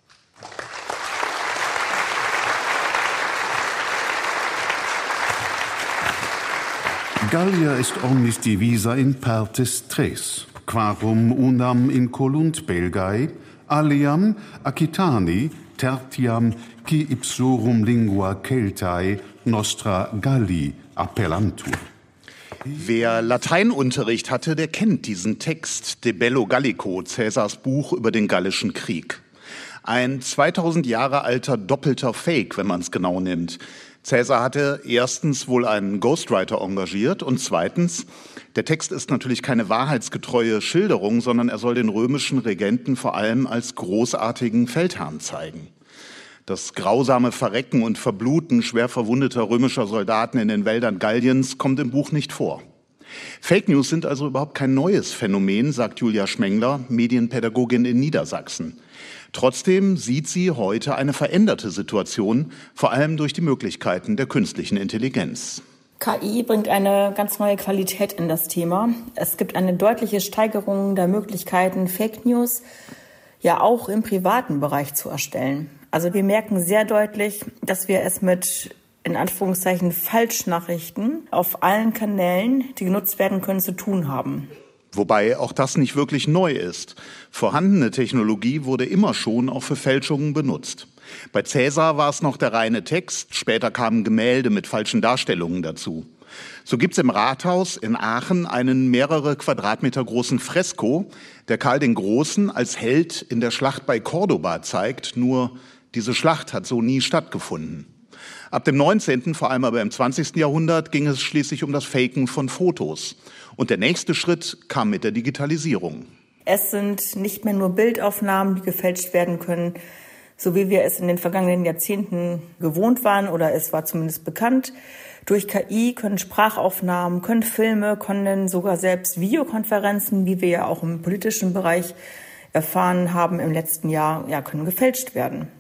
Gallia est omnis divisa in partes tres, quarum unam incolunt Belgae, aliam Aquitani, tertiam qui ipsorum lingua Celtae nostra Galli appellantur. Wer Lateinunterricht hatte, der kennt diesen Text, De Bello Gallico, Caesars Buch über den Gallischen Krieg. Ein 2000 Jahre alter doppelter Fake, wenn man es genau nimmt. Caesar hatte erstens wohl einen Ghostwriter engagiert und zweitens, der Text ist natürlich keine wahrheitsgetreue Schilderung, sondern er soll den römischen Regenten vor allem als großartigen Feldherrn zeigen. Das grausame Verrecken und Verbluten schwer verwundeter römischer Soldaten in den Wäldern Galliens kommt im Buch nicht vor. Fake News sind also überhaupt kein neues Phänomen, sagt Julia Schmengler, Medienpädagogin in Niedersachsen. Trotzdem sieht sie heute eine veränderte Situation, vor allem durch die Möglichkeiten der künstlichen Intelligenz. KI bringt eine ganz neue Qualität in das Thema. Es gibt eine deutliche Steigerung der Möglichkeiten, Fake News ja auch im privaten Bereich zu erstellen. Also wir merken sehr deutlich, dass wir es mit, in Anführungszeichen, Falschnachrichten auf allen Kanälen, die genutzt werden können, zu tun haben. Wobei auch das nicht wirklich neu ist. Vorhandene Technologie wurde immer schon auch für Fälschungen benutzt. Bei Caesar war es noch der reine Text, später kamen Gemälde mit falschen Darstellungen dazu. So gibt's im Rathaus in Aachen einen mehrere Quadratmeter großen Fresko, der Karl den Großen als Held in der Schlacht bei Cordoba zeigt, nur diese Schlacht hat so nie stattgefunden. Ab dem 19., vor allem aber im 20. Jahrhundert, ging es schließlich um das Faken von Fotos. Und der nächste Schritt kam mit der Digitalisierung. Es sind nicht mehr nur Bildaufnahmen, die gefälscht werden können, so wie wir es in den vergangenen Jahrzehnten gewohnt waren, oder es war zumindest bekannt. Durch KI können Sprachaufnahmen, können Filme, können sogar selbst Videokonferenzen, wie wir ja auch im politischen Bereich erfahren haben im letzten Jahr, können gefälscht werden.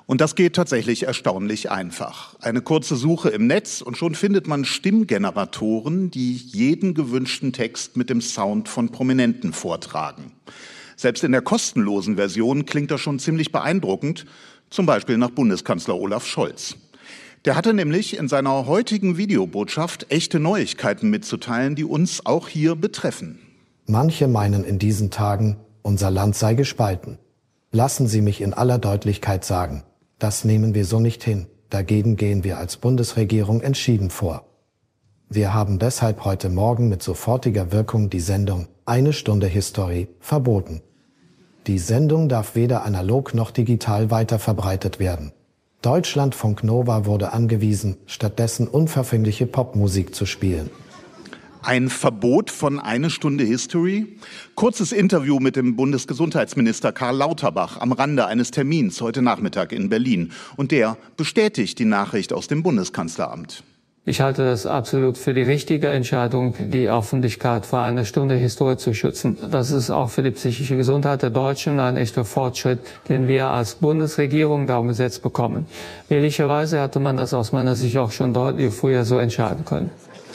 Und das geht tatsächlich erstaunlich einfach. Eine kurze Suche im Netz und schon findet man Stimmgeneratoren, die jeden gewünschten Text mit dem Sound von Prominenten vortragen. Selbst in der kostenlosen Version klingt das schon ziemlich beeindruckend, zum Beispiel nach Bundeskanzler Olaf Scholz. Der hatte nämlich in seiner heutigen Videobotschaft echte Neuigkeiten mitzuteilen, die uns auch hier betreffen. Manche meinen in diesen Tagen, unser Land sei gespalten. Lassen Sie mich in aller Deutlichkeit sagen, das nehmen wir so nicht hin. Dagegen gehen wir als Bundesregierung entschieden vor. Wir haben deshalb heute Morgen mit sofortiger Wirkung die Sendung Eine Stunde History verboten. Die Sendung darf weder analog noch digital weiter verbreitet werden. Deutschlandfunk Nova wurde angewiesen, stattdessen unverfängliche Popmusik zu spielen. Ein Verbot von Eine Stunde History? Kurzes Interview mit dem Bundesgesundheitsminister Karl Lauterbach am Rande eines Termins heute Nachmittag in Berlin. Und der bestätigt die Nachricht aus dem Bundeskanzleramt. Ich halte das absolut für die richtige Entscheidung, die Öffentlichkeit vor einer Stunde Historie zu schützen. Das ist auch für die psychische Gesundheit der Deutschen ein echter Fortschritt, den wir als Bundesregierung da umgesetzt bekommen. Ehrlicherweise hatte man das aus meiner Sicht auch schon deutlich früher so entscheiden können.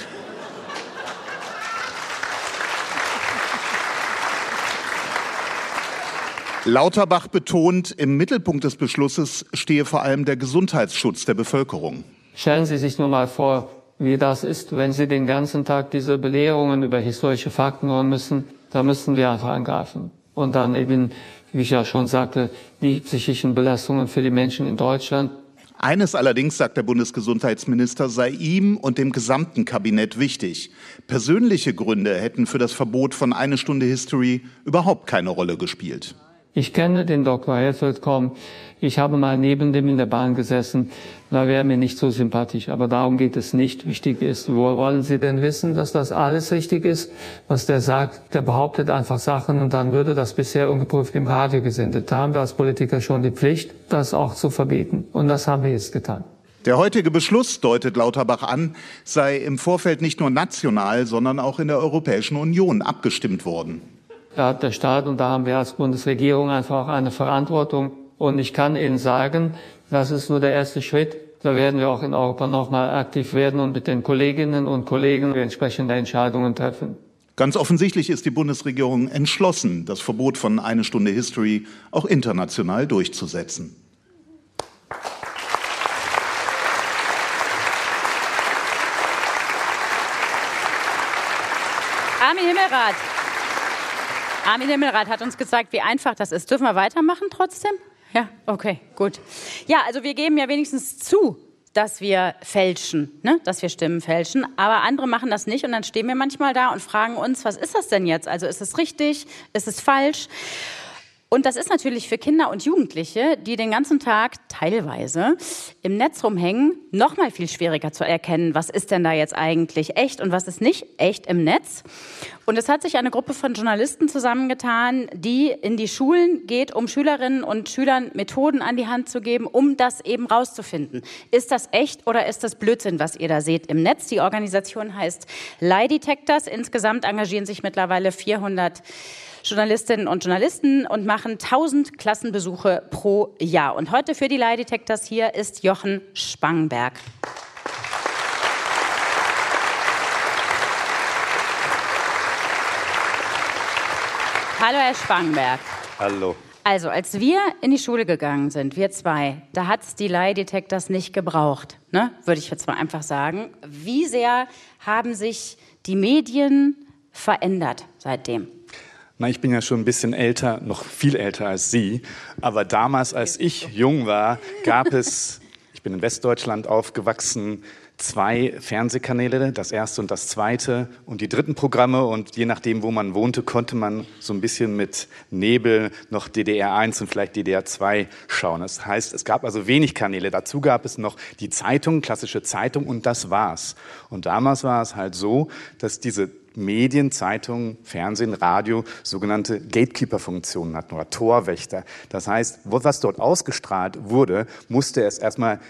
Lauterbach betont, im Mittelpunkt des Beschlusses stehe vor allem der Gesundheitsschutz der Bevölkerung. Stellen Sie sich nur mal vor, wie das ist, wenn Sie den ganzen Tag diese Belehrungen über historische Fakten hören müssen. Da müssen wir einfach eingreifen. Und dann eben, wie ich ja schon sagte, die psychischen Belastungen für die Menschen in Deutschland. Eines allerdings, sagt der Bundesgesundheitsminister, sei ihm und dem gesamten Kabinett wichtig. Persönliche Gründe hätten für das Verbot von Eine Stunde History überhaupt keine Rolle gespielt. Ich kenne den Dr. Helfeld kaum. Ich habe mal neben dem in der Bahn gesessen. Da wäre mir nicht so sympathisch. Aber darum geht es nicht. Wichtig ist, wo wollen Sie denn wissen, dass das alles richtig ist, was der sagt? Der behauptet einfach Sachen und dann würde das bisher ungeprüft im Radio gesendet. Da haben wir als Politiker schon die Pflicht, das auch zu verbieten. Und das haben wir jetzt getan. Der heutige Beschluss, deutet Lauterbach an, sei im Vorfeld nicht nur national, sondern auch in der Europäischen Union abgestimmt worden. Da hat der Staat und da haben wir als Bundesregierung einfach auch eine Verantwortung. Und ich kann Ihnen sagen, das ist nur der erste Schritt. Da werden wir auch in Europa nochmal aktiv werden und mit den Kolleginnen und Kollegen entsprechende Entscheidungen treffen. Ganz offensichtlich ist die Bundesregierung entschlossen, das Verbot von Eine Stunde History auch international durchzusetzen. Armin Himmelrath hat uns gezeigt, wie einfach das ist. Dürfen wir weitermachen trotzdem? Ja, okay, gut. Ja, also wir geben ja wenigstens zu, dass wir fälschen, ne? Dass wir Stimmen fälschen. Aber andere machen das nicht und dann stehen wir manchmal da und fragen uns, was ist das denn jetzt? Also ist es richtig? Ist es falsch? Und das ist natürlich für Kinder und Jugendliche, die den ganzen Tag teilweise im Netz rumhängen, noch mal viel schwieriger zu erkennen, was ist denn da jetzt eigentlich echt und was ist nicht echt im Netz. Und es hat sich eine Gruppe von Journalisten zusammengetan, die in die Schulen geht, um Schülerinnen und Schülern Methoden an die Hand zu geben, um das eben rauszufinden. Ist das echt oder ist das Blödsinn, was ihr da seht im Netz? Die Organisation heißt Lie Detectors. Insgesamt engagieren sich mittlerweile 400 Journalistinnen und Journalisten und machen 1000 Klassenbesuche pro Jahr. Und heute für die Lie Detectors hier ist Jochen Spangberg. Hallo, Herr Spangberg. Hallo. Also, als wir in die Schule gegangen sind, wir zwei, da hat es die Lie Detectors nicht gebraucht, ne? Würde ich jetzt mal einfach sagen. Wie sehr haben sich die Medien verändert seitdem? Na, ich bin ja schon ein bisschen älter, noch viel älter als Sie. Aber damals, als ich jung war, gab es, ich bin in Westdeutschland aufgewachsen, 2 Fernsehkanäle, das erste und das zweite und die dritten Programme. Und je nachdem, wo man wohnte, konnte man so ein bisschen mit Nebel noch DDR 1 und vielleicht DDR 2 schauen. Das heißt, es gab also wenig Kanäle. Dazu gab es noch die Zeitung, klassische Zeitung, und das war's. Und damals war es halt so, dass diese Medien, Zeitungen, Fernsehen, Radio sogenannte Gatekeeper-Funktionen hatten oder Torwächter. Das heißt, was dort ausgestrahlt wurde, musste es erstmal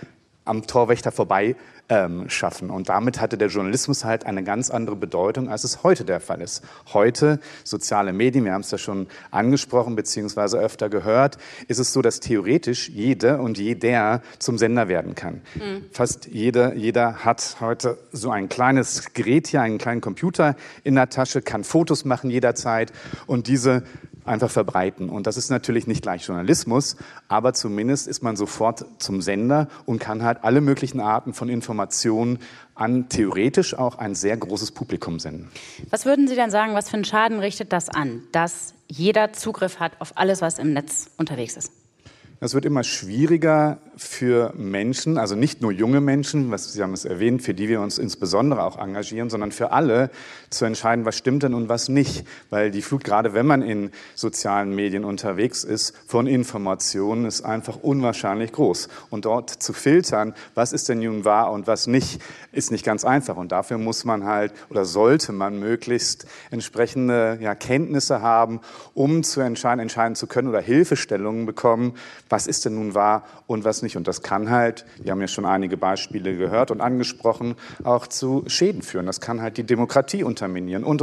am Torwächter vorbei schaffen. Und damit hatte der Journalismus halt eine ganz andere Bedeutung, als es heute der Fall ist. Heute, soziale Medien, wir haben es ja schon angesprochen bzw. öfter gehört, ist es so, dass theoretisch jede und jeder zum Sender werden kann. Fast jeder hat heute so ein kleines Gerät hier, einen kleinen Computer in der Tasche, kann Fotos machen jederzeit und diese einfach verbreiten. Und das ist natürlich nicht gleich Journalismus, aber zumindest ist man sofort zum Sender und kann halt alle möglichen Arten von Informationen an theoretisch auch ein sehr großes Publikum senden. Was würden Sie denn sagen, was für einen Schaden richtet das an, dass jeder Zugriff hat auf alles, was im Netz unterwegs ist? Es wird immer schwieriger für Menschen, also nicht nur junge Menschen, Sie haben es erwähnt, für die wir uns insbesondere auch engagieren, sondern für alle zu entscheiden, was stimmt denn und was nicht. Weil die Flut, gerade wenn man in sozialen Medien unterwegs ist, von Informationen ist einfach unwahrscheinlich groß. Und dort zu filtern, was ist denn nun wahr und was nicht, ist nicht ganz einfach. Und dafür muss man halt oder sollte man möglichst entsprechende Kenntnisse haben, um zu entscheiden zu können oder Hilfestellungen bekommen, was ist denn nun wahr und was nicht. Und das kann halt, wir haben ja schon einige Beispiele gehört und angesprochen, auch zu Schäden führen. Das kann halt die Demokratie unterminieren und.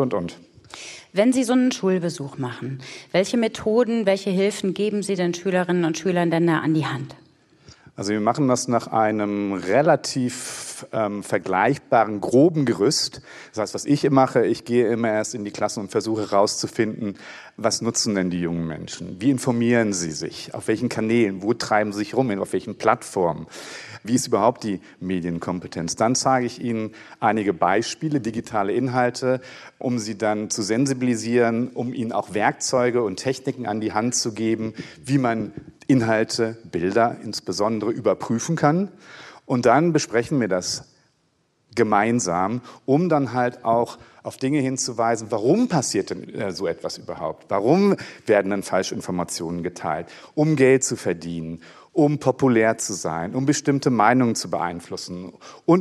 Wenn Sie so einen Schulbesuch machen, welche Methoden, welche Hilfen geben Sie den Schülerinnen und Schülern denn da an die Hand? Also wir machen das nach einem relativ vergleichbaren, groben Gerüst. Das heißt, was ich mache, ich gehe immer erst in die Klassen und versuche herauszufinden, was nutzen denn die jungen Menschen? Wie informieren sie sich? Auf welchen Kanälen? Wo treiben sie sich rum? Auf welchen Plattformen? Wie ist überhaupt die Medienkompetenz? Dann zeige ich Ihnen einige Beispiele, digitale Inhalte, um Sie dann zu sensibilisieren, um Ihnen auch Werkzeuge und Techniken an die Hand zu geben, wie man Inhalte, Bilder insbesondere überprüfen kann. Und dann besprechen wir das gemeinsam, um dann halt auch auf Dinge hinzuweisen, warum passiert denn so etwas überhaupt? Warum werden dann Falschinformationen geteilt? Um Geld zu verdienen, um populär zu sein, um bestimmte Meinungen zu beeinflussen und.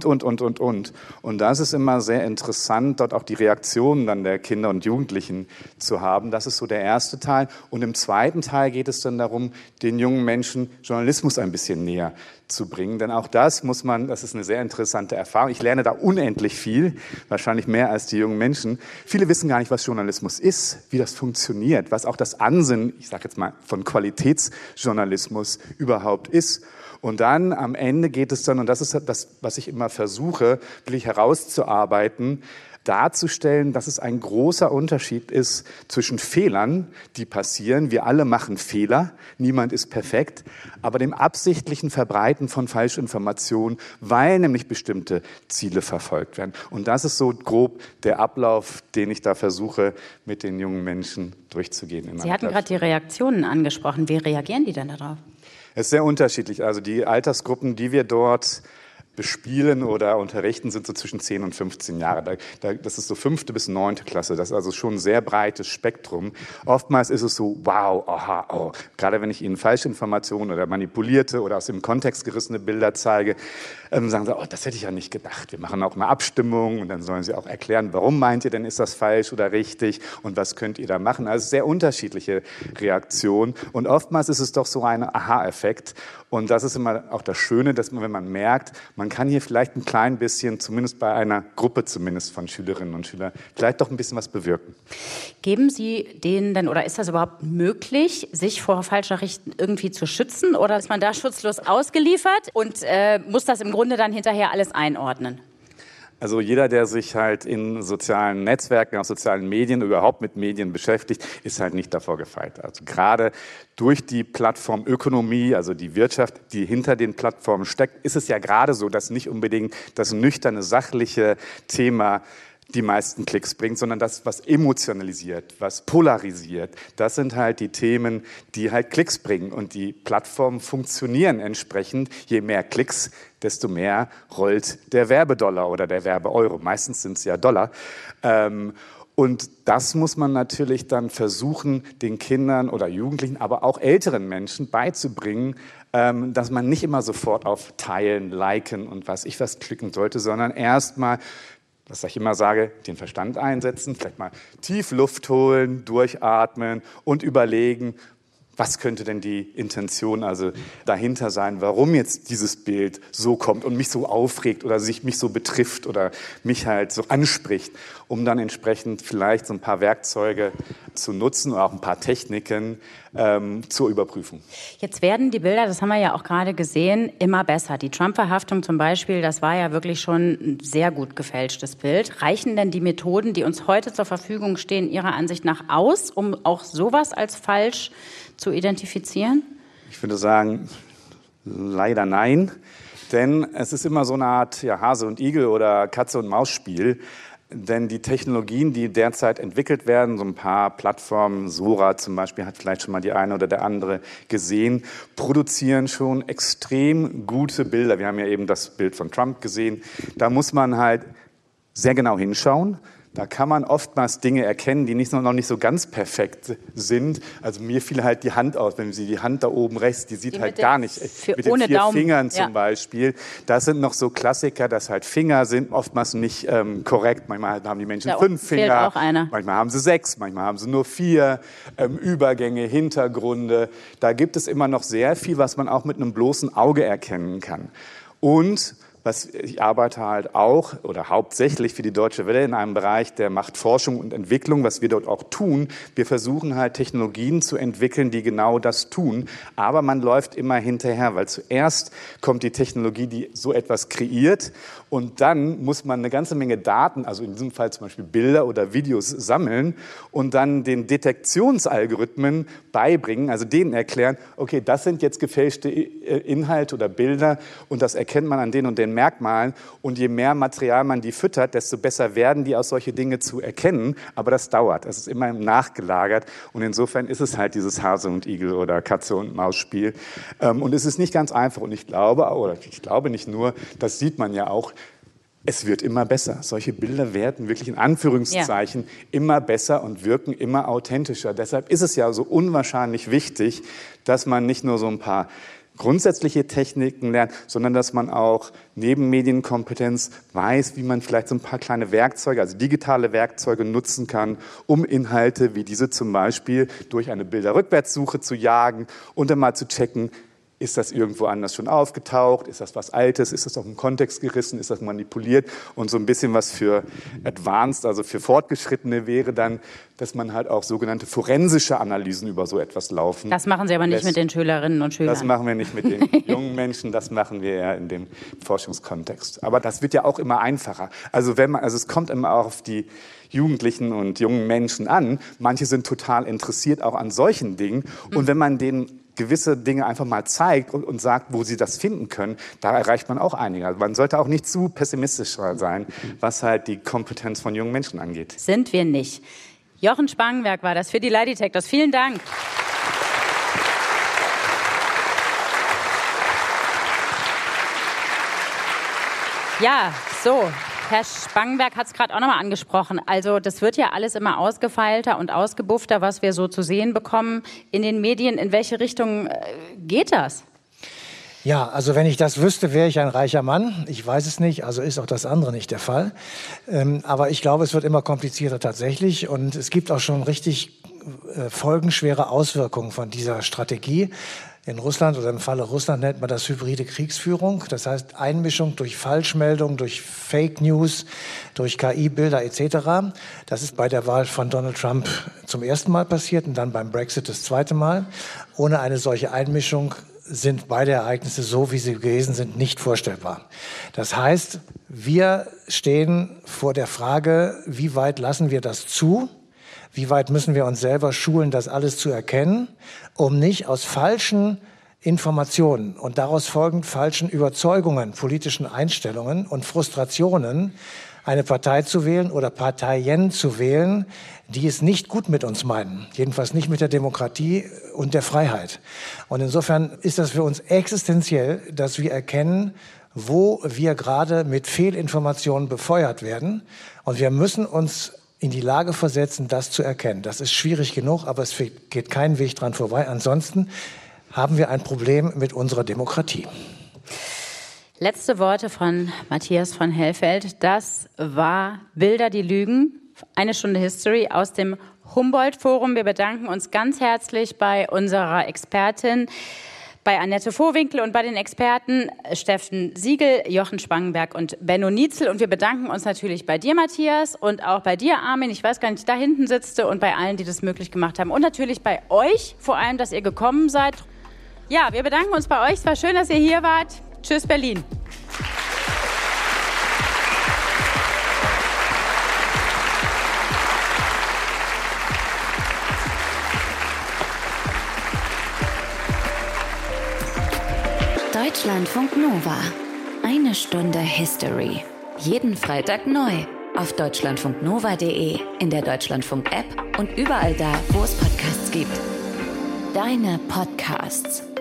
Und das ist immer sehr interessant, dort auch die Reaktionen dann der Kinder und Jugendlichen zu haben. Das ist so der erste Teil. Und im zweiten Teil geht es dann darum, den jungen Menschen Journalismus ein bisschen näher zu bringen. Denn auch das das ist eine sehr interessante Erfahrung. Ich lerne da unendlich viel, wahrscheinlich mehr als die jungen Menschen. Viele wissen gar nicht, was Journalismus ist, wie das funktioniert, was auch das Ansinnen, ich sage jetzt mal, von Qualitätsjournalismus überhaupt ist. Und dann am Ende geht es dann, und das ist das, was ich immer versuche, wirklich herauszuarbeiten, darzustellen, dass es ein großer Unterschied ist zwischen Fehlern, die passieren. Wir alle machen Fehler, niemand ist perfekt, aber dem absichtlichen Verbreiten von Falschinformationen, weil nämlich bestimmte Ziele verfolgt werden. Und das ist so grob der Ablauf, den ich da versuche, mit den jungen Menschen durchzugehen. Sie hatten gerade die Reaktionen angesprochen. Wie reagieren die denn darauf? Es ist sehr unterschiedlich. Also die Altersgruppen, die wir dort bespielen oder unterrichten, sind so zwischen 10 und 15 Jahre. Das ist so 5. bis 9. Klasse. Das ist also schon ein sehr breites Spektrum. Oftmals ist es so, wow, aha, oh. Gerade wenn ich Ihnen Falschinformationen oder manipulierte oder aus dem Kontext gerissene Bilder zeige, sagen sie, oh, das hätte ich ja nicht gedacht. Wir machen auch mal Abstimmungen und dann sollen sie auch erklären, warum meint ihr denn, ist das falsch oder richtig und was könnt ihr da machen? Also sehr unterschiedliche Reaktionen und oftmals ist es doch so ein Aha-Effekt und das ist immer auch das Schöne, dass man, wenn man merkt, man kann hier vielleicht ein klein bisschen, zumindest bei einer Gruppe zumindest von Schülerinnen und Schülern, vielleicht doch ein bisschen was bewirken. Geben Sie denen denn, oder ist das überhaupt möglich, sich vor Falschnachrichten irgendwie zu schützen? Oder ist man da schutzlos ausgeliefert und muss das im Grunde dann hinterher alles einordnen? Also jeder, der sich halt in sozialen Netzwerken, auf sozialen Medien, überhaupt mit Medien beschäftigt, ist halt nicht davor gefeit. Also gerade durch die Plattformökonomie, also die Wirtschaft, die hinter den Plattformen steckt, ist es ja gerade so, dass nicht unbedingt das nüchterne, sachliche Thema die meisten Klicks bringt, sondern das, was emotionalisiert, was polarisiert. Das sind halt die Themen, die halt Klicks bringen. Und die Plattformen funktionieren entsprechend. Je mehr Klicks, desto mehr rollt der Werbedollar oder der Werbeeuro. Meistens sind es ja Dollar. Und das muss man natürlich dann versuchen, den Kindern oder Jugendlichen, aber auch älteren Menschen beizubringen, dass man nicht immer sofort auf Teilen, Liken und was klicken sollte, sondern erstmal, was ich immer sage, den Verstand einsetzen, vielleicht mal tief Luft holen, durchatmen und überlegen, was könnte denn die Intention also dahinter sein, warum jetzt dieses Bild so kommt und mich so aufregt oder mich so betrifft oder mich halt so anspricht, um dann entsprechend vielleicht so ein paar Werkzeuge zu nutzen oder auch ein paar Techniken zur Überprüfung. Jetzt werden die Bilder, das haben wir ja auch gerade gesehen, immer besser. Die Trump-Verhaftung zum Beispiel, das war ja wirklich schon ein sehr gut gefälschtes Bild. Reichen denn die Methoden, die uns heute zur Verfügung stehen, Ihrer Ansicht nach aus, um auch sowas als falsch zu identifizieren? Ich würde sagen, leider nein, denn es ist immer so eine Art Hase und Igel oder Katze und Maus Spiel. Denn die Technologien, die derzeit entwickelt werden, so ein paar Plattformen, Sora zum Beispiel, hat vielleicht schon mal die eine oder der andere gesehen, produzieren schon extrem gute Bilder. Wir haben ja eben das Bild von Trump gesehen. Da muss man halt sehr genau hinschauen. Da kann man oftmals Dinge erkennen, die noch nicht so ganz perfekt sind. Also mir fiel halt die Hand aus, wenn Sie die Hand da oben rechts, die sieht halt gar nicht. Mit den 4 Fingern zum Beispiel. Das sind noch so Klassiker, dass halt Finger sind oftmals nicht korrekt. Manchmal haben die Menschen 5 Finger, manchmal haben sie 6, manchmal haben sie nur 4. Übergänge, Hintergründe. Da gibt es immer noch sehr viel, was man auch mit einem bloßen Auge erkennen kann. Und ich arbeite halt auch oder hauptsächlich für die Deutsche Welle in einem Bereich, der macht Forschung und Entwicklung, was wir dort auch tun. Wir versuchen halt Technologien zu entwickeln, die genau das tun. Aber man läuft immer hinterher, weil zuerst kommt die Technologie, die so etwas kreiert. Und dann muss man eine ganze Menge Daten, also in diesem Fall zum Beispiel Bilder oder Videos sammeln und dann den Detektionsalgorithmen beibringen, also denen erklären, okay, das sind jetzt gefälschte Inhalte oder Bilder und das erkennt man an den und den Merkmalen. Und je mehr Material man die füttert, desto besser werden die aus solche Dinge zu erkennen. Aber das dauert, es ist immer nachgelagert. Und insofern ist es halt dieses Hase und Igel oder Katze und Maus Spiel. Und es ist nicht ganz einfach. Und ich glaube nicht nur, das sieht man ja auch, es wird immer besser. Solche Bilder werden wirklich in Anführungszeichen immer besser und wirken immer authentischer. Deshalb ist es ja so unwahrscheinlich wichtig, dass man nicht nur so ein paar grundsätzliche Techniken lernt, sondern dass man auch neben Medienkompetenz weiß, wie man vielleicht so ein paar kleine Werkzeuge, also digitale Werkzeuge nutzen kann, um Inhalte wie diese zum Beispiel durch eine Bilderrückwärtssuche zu jagen und dann mal zu checken, ist das irgendwo anders schon aufgetaucht? Ist das was Altes? Ist das aus dem Kontext gerissen? Ist das manipuliert? Und so ein bisschen was für Advanced, also für Fortgeschrittene wäre dann, dass man halt auch sogenannte forensische Analysen über so etwas laufen. Das machen Sie aber nicht mit den Schülerinnen und Schülern. Das machen wir nicht mit den jungen Menschen, das machen wir ja in dem Forschungskontext. Aber das wird ja auch immer einfacher. Also es kommt immer auch auf die Jugendlichen und jungen Menschen an. Manche sind total interessiert auch an solchen Dingen. Und wenn man denen gewisse Dinge einfach mal zeigt und sagt, wo sie das finden können, da erreicht man auch einige. Also man sollte auch nicht zu pessimistisch sein, was halt die Kompetenz von jungen Menschen angeht. Sind wir nicht. Jochen Spangenberg war das für die Lie Detectors. Vielen Dank. Ja, so. Herr Spangenberg hat es gerade auch nochmal angesprochen. Also das wird ja alles immer ausgefeilter und ausgebuffter, was wir so zu sehen bekommen in den Medien. In welche Richtung geht das? Ja, also wenn ich das wüsste, wäre ich ein reicher Mann. Ich weiß es nicht, also ist auch das andere nicht der Fall. Aber ich glaube, es wird immer komplizierter tatsächlich. Und es gibt auch schon richtig folgenschwere Auswirkungen von dieser Strategie. In Russland oder im Falle Russland nennt man das hybride Kriegsführung. Das heißt Einmischung durch Falschmeldungen, durch Fake News, durch KI-Bilder etc. Das ist bei der Wahl von Donald Trump zum ersten Mal passiert und dann beim Brexit das zweite Mal. Ohne eine solche Einmischung sind beide Ereignisse so, wie sie gewesen sind, nicht vorstellbar. Das heißt, wir stehen vor der Frage, wie weit lassen wir das zu? Wie weit müssen wir uns selber schulen, das alles zu erkennen, um nicht aus falschen Informationen und daraus folgend falschen Überzeugungen, politischen Einstellungen und Frustrationen eine Partei zu wählen oder Parteien zu wählen, die es nicht gut mit uns meinen, jedenfalls nicht mit der Demokratie und der Freiheit. Und insofern ist das für uns existenziell, dass wir erkennen, wo wir gerade mit Fehlinformationen befeuert werden. Und wir müssen uns in die Lage versetzen, das zu erkennen. Das ist schwierig genug, aber es geht kein Weg dran vorbei. Ansonsten haben wir ein Problem mit unserer Demokratie. Letzte Worte von Matthias von Hellfeld. Das war Bilder, die lügen. Eine Stunde History aus dem Humboldt-Forum. Wir bedanken uns ganz herzlich bei unserer Expertin, bei Annette Vohwinkel und bei den Experten Steffen Siegel, Jochen Spangenberg und Benno Nietzel. Und wir bedanken uns natürlich bei dir, Matthias, und auch bei dir, Armin. Ich weiß gar nicht, da hinten sitzt du, und bei allen, die das möglich gemacht haben. Und natürlich bei euch, vor allem, dass ihr gekommen seid. Ja, wir bedanken uns bei euch. Es war schön, dass ihr hier wart. Tschüss, Berlin. Deutschlandfunk Nova. Eine Stunde History. Jeden Freitag neu. Auf deutschlandfunknova.de, in der Deutschlandfunk-App und überall da, wo es Podcasts gibt. Deine Podcasts.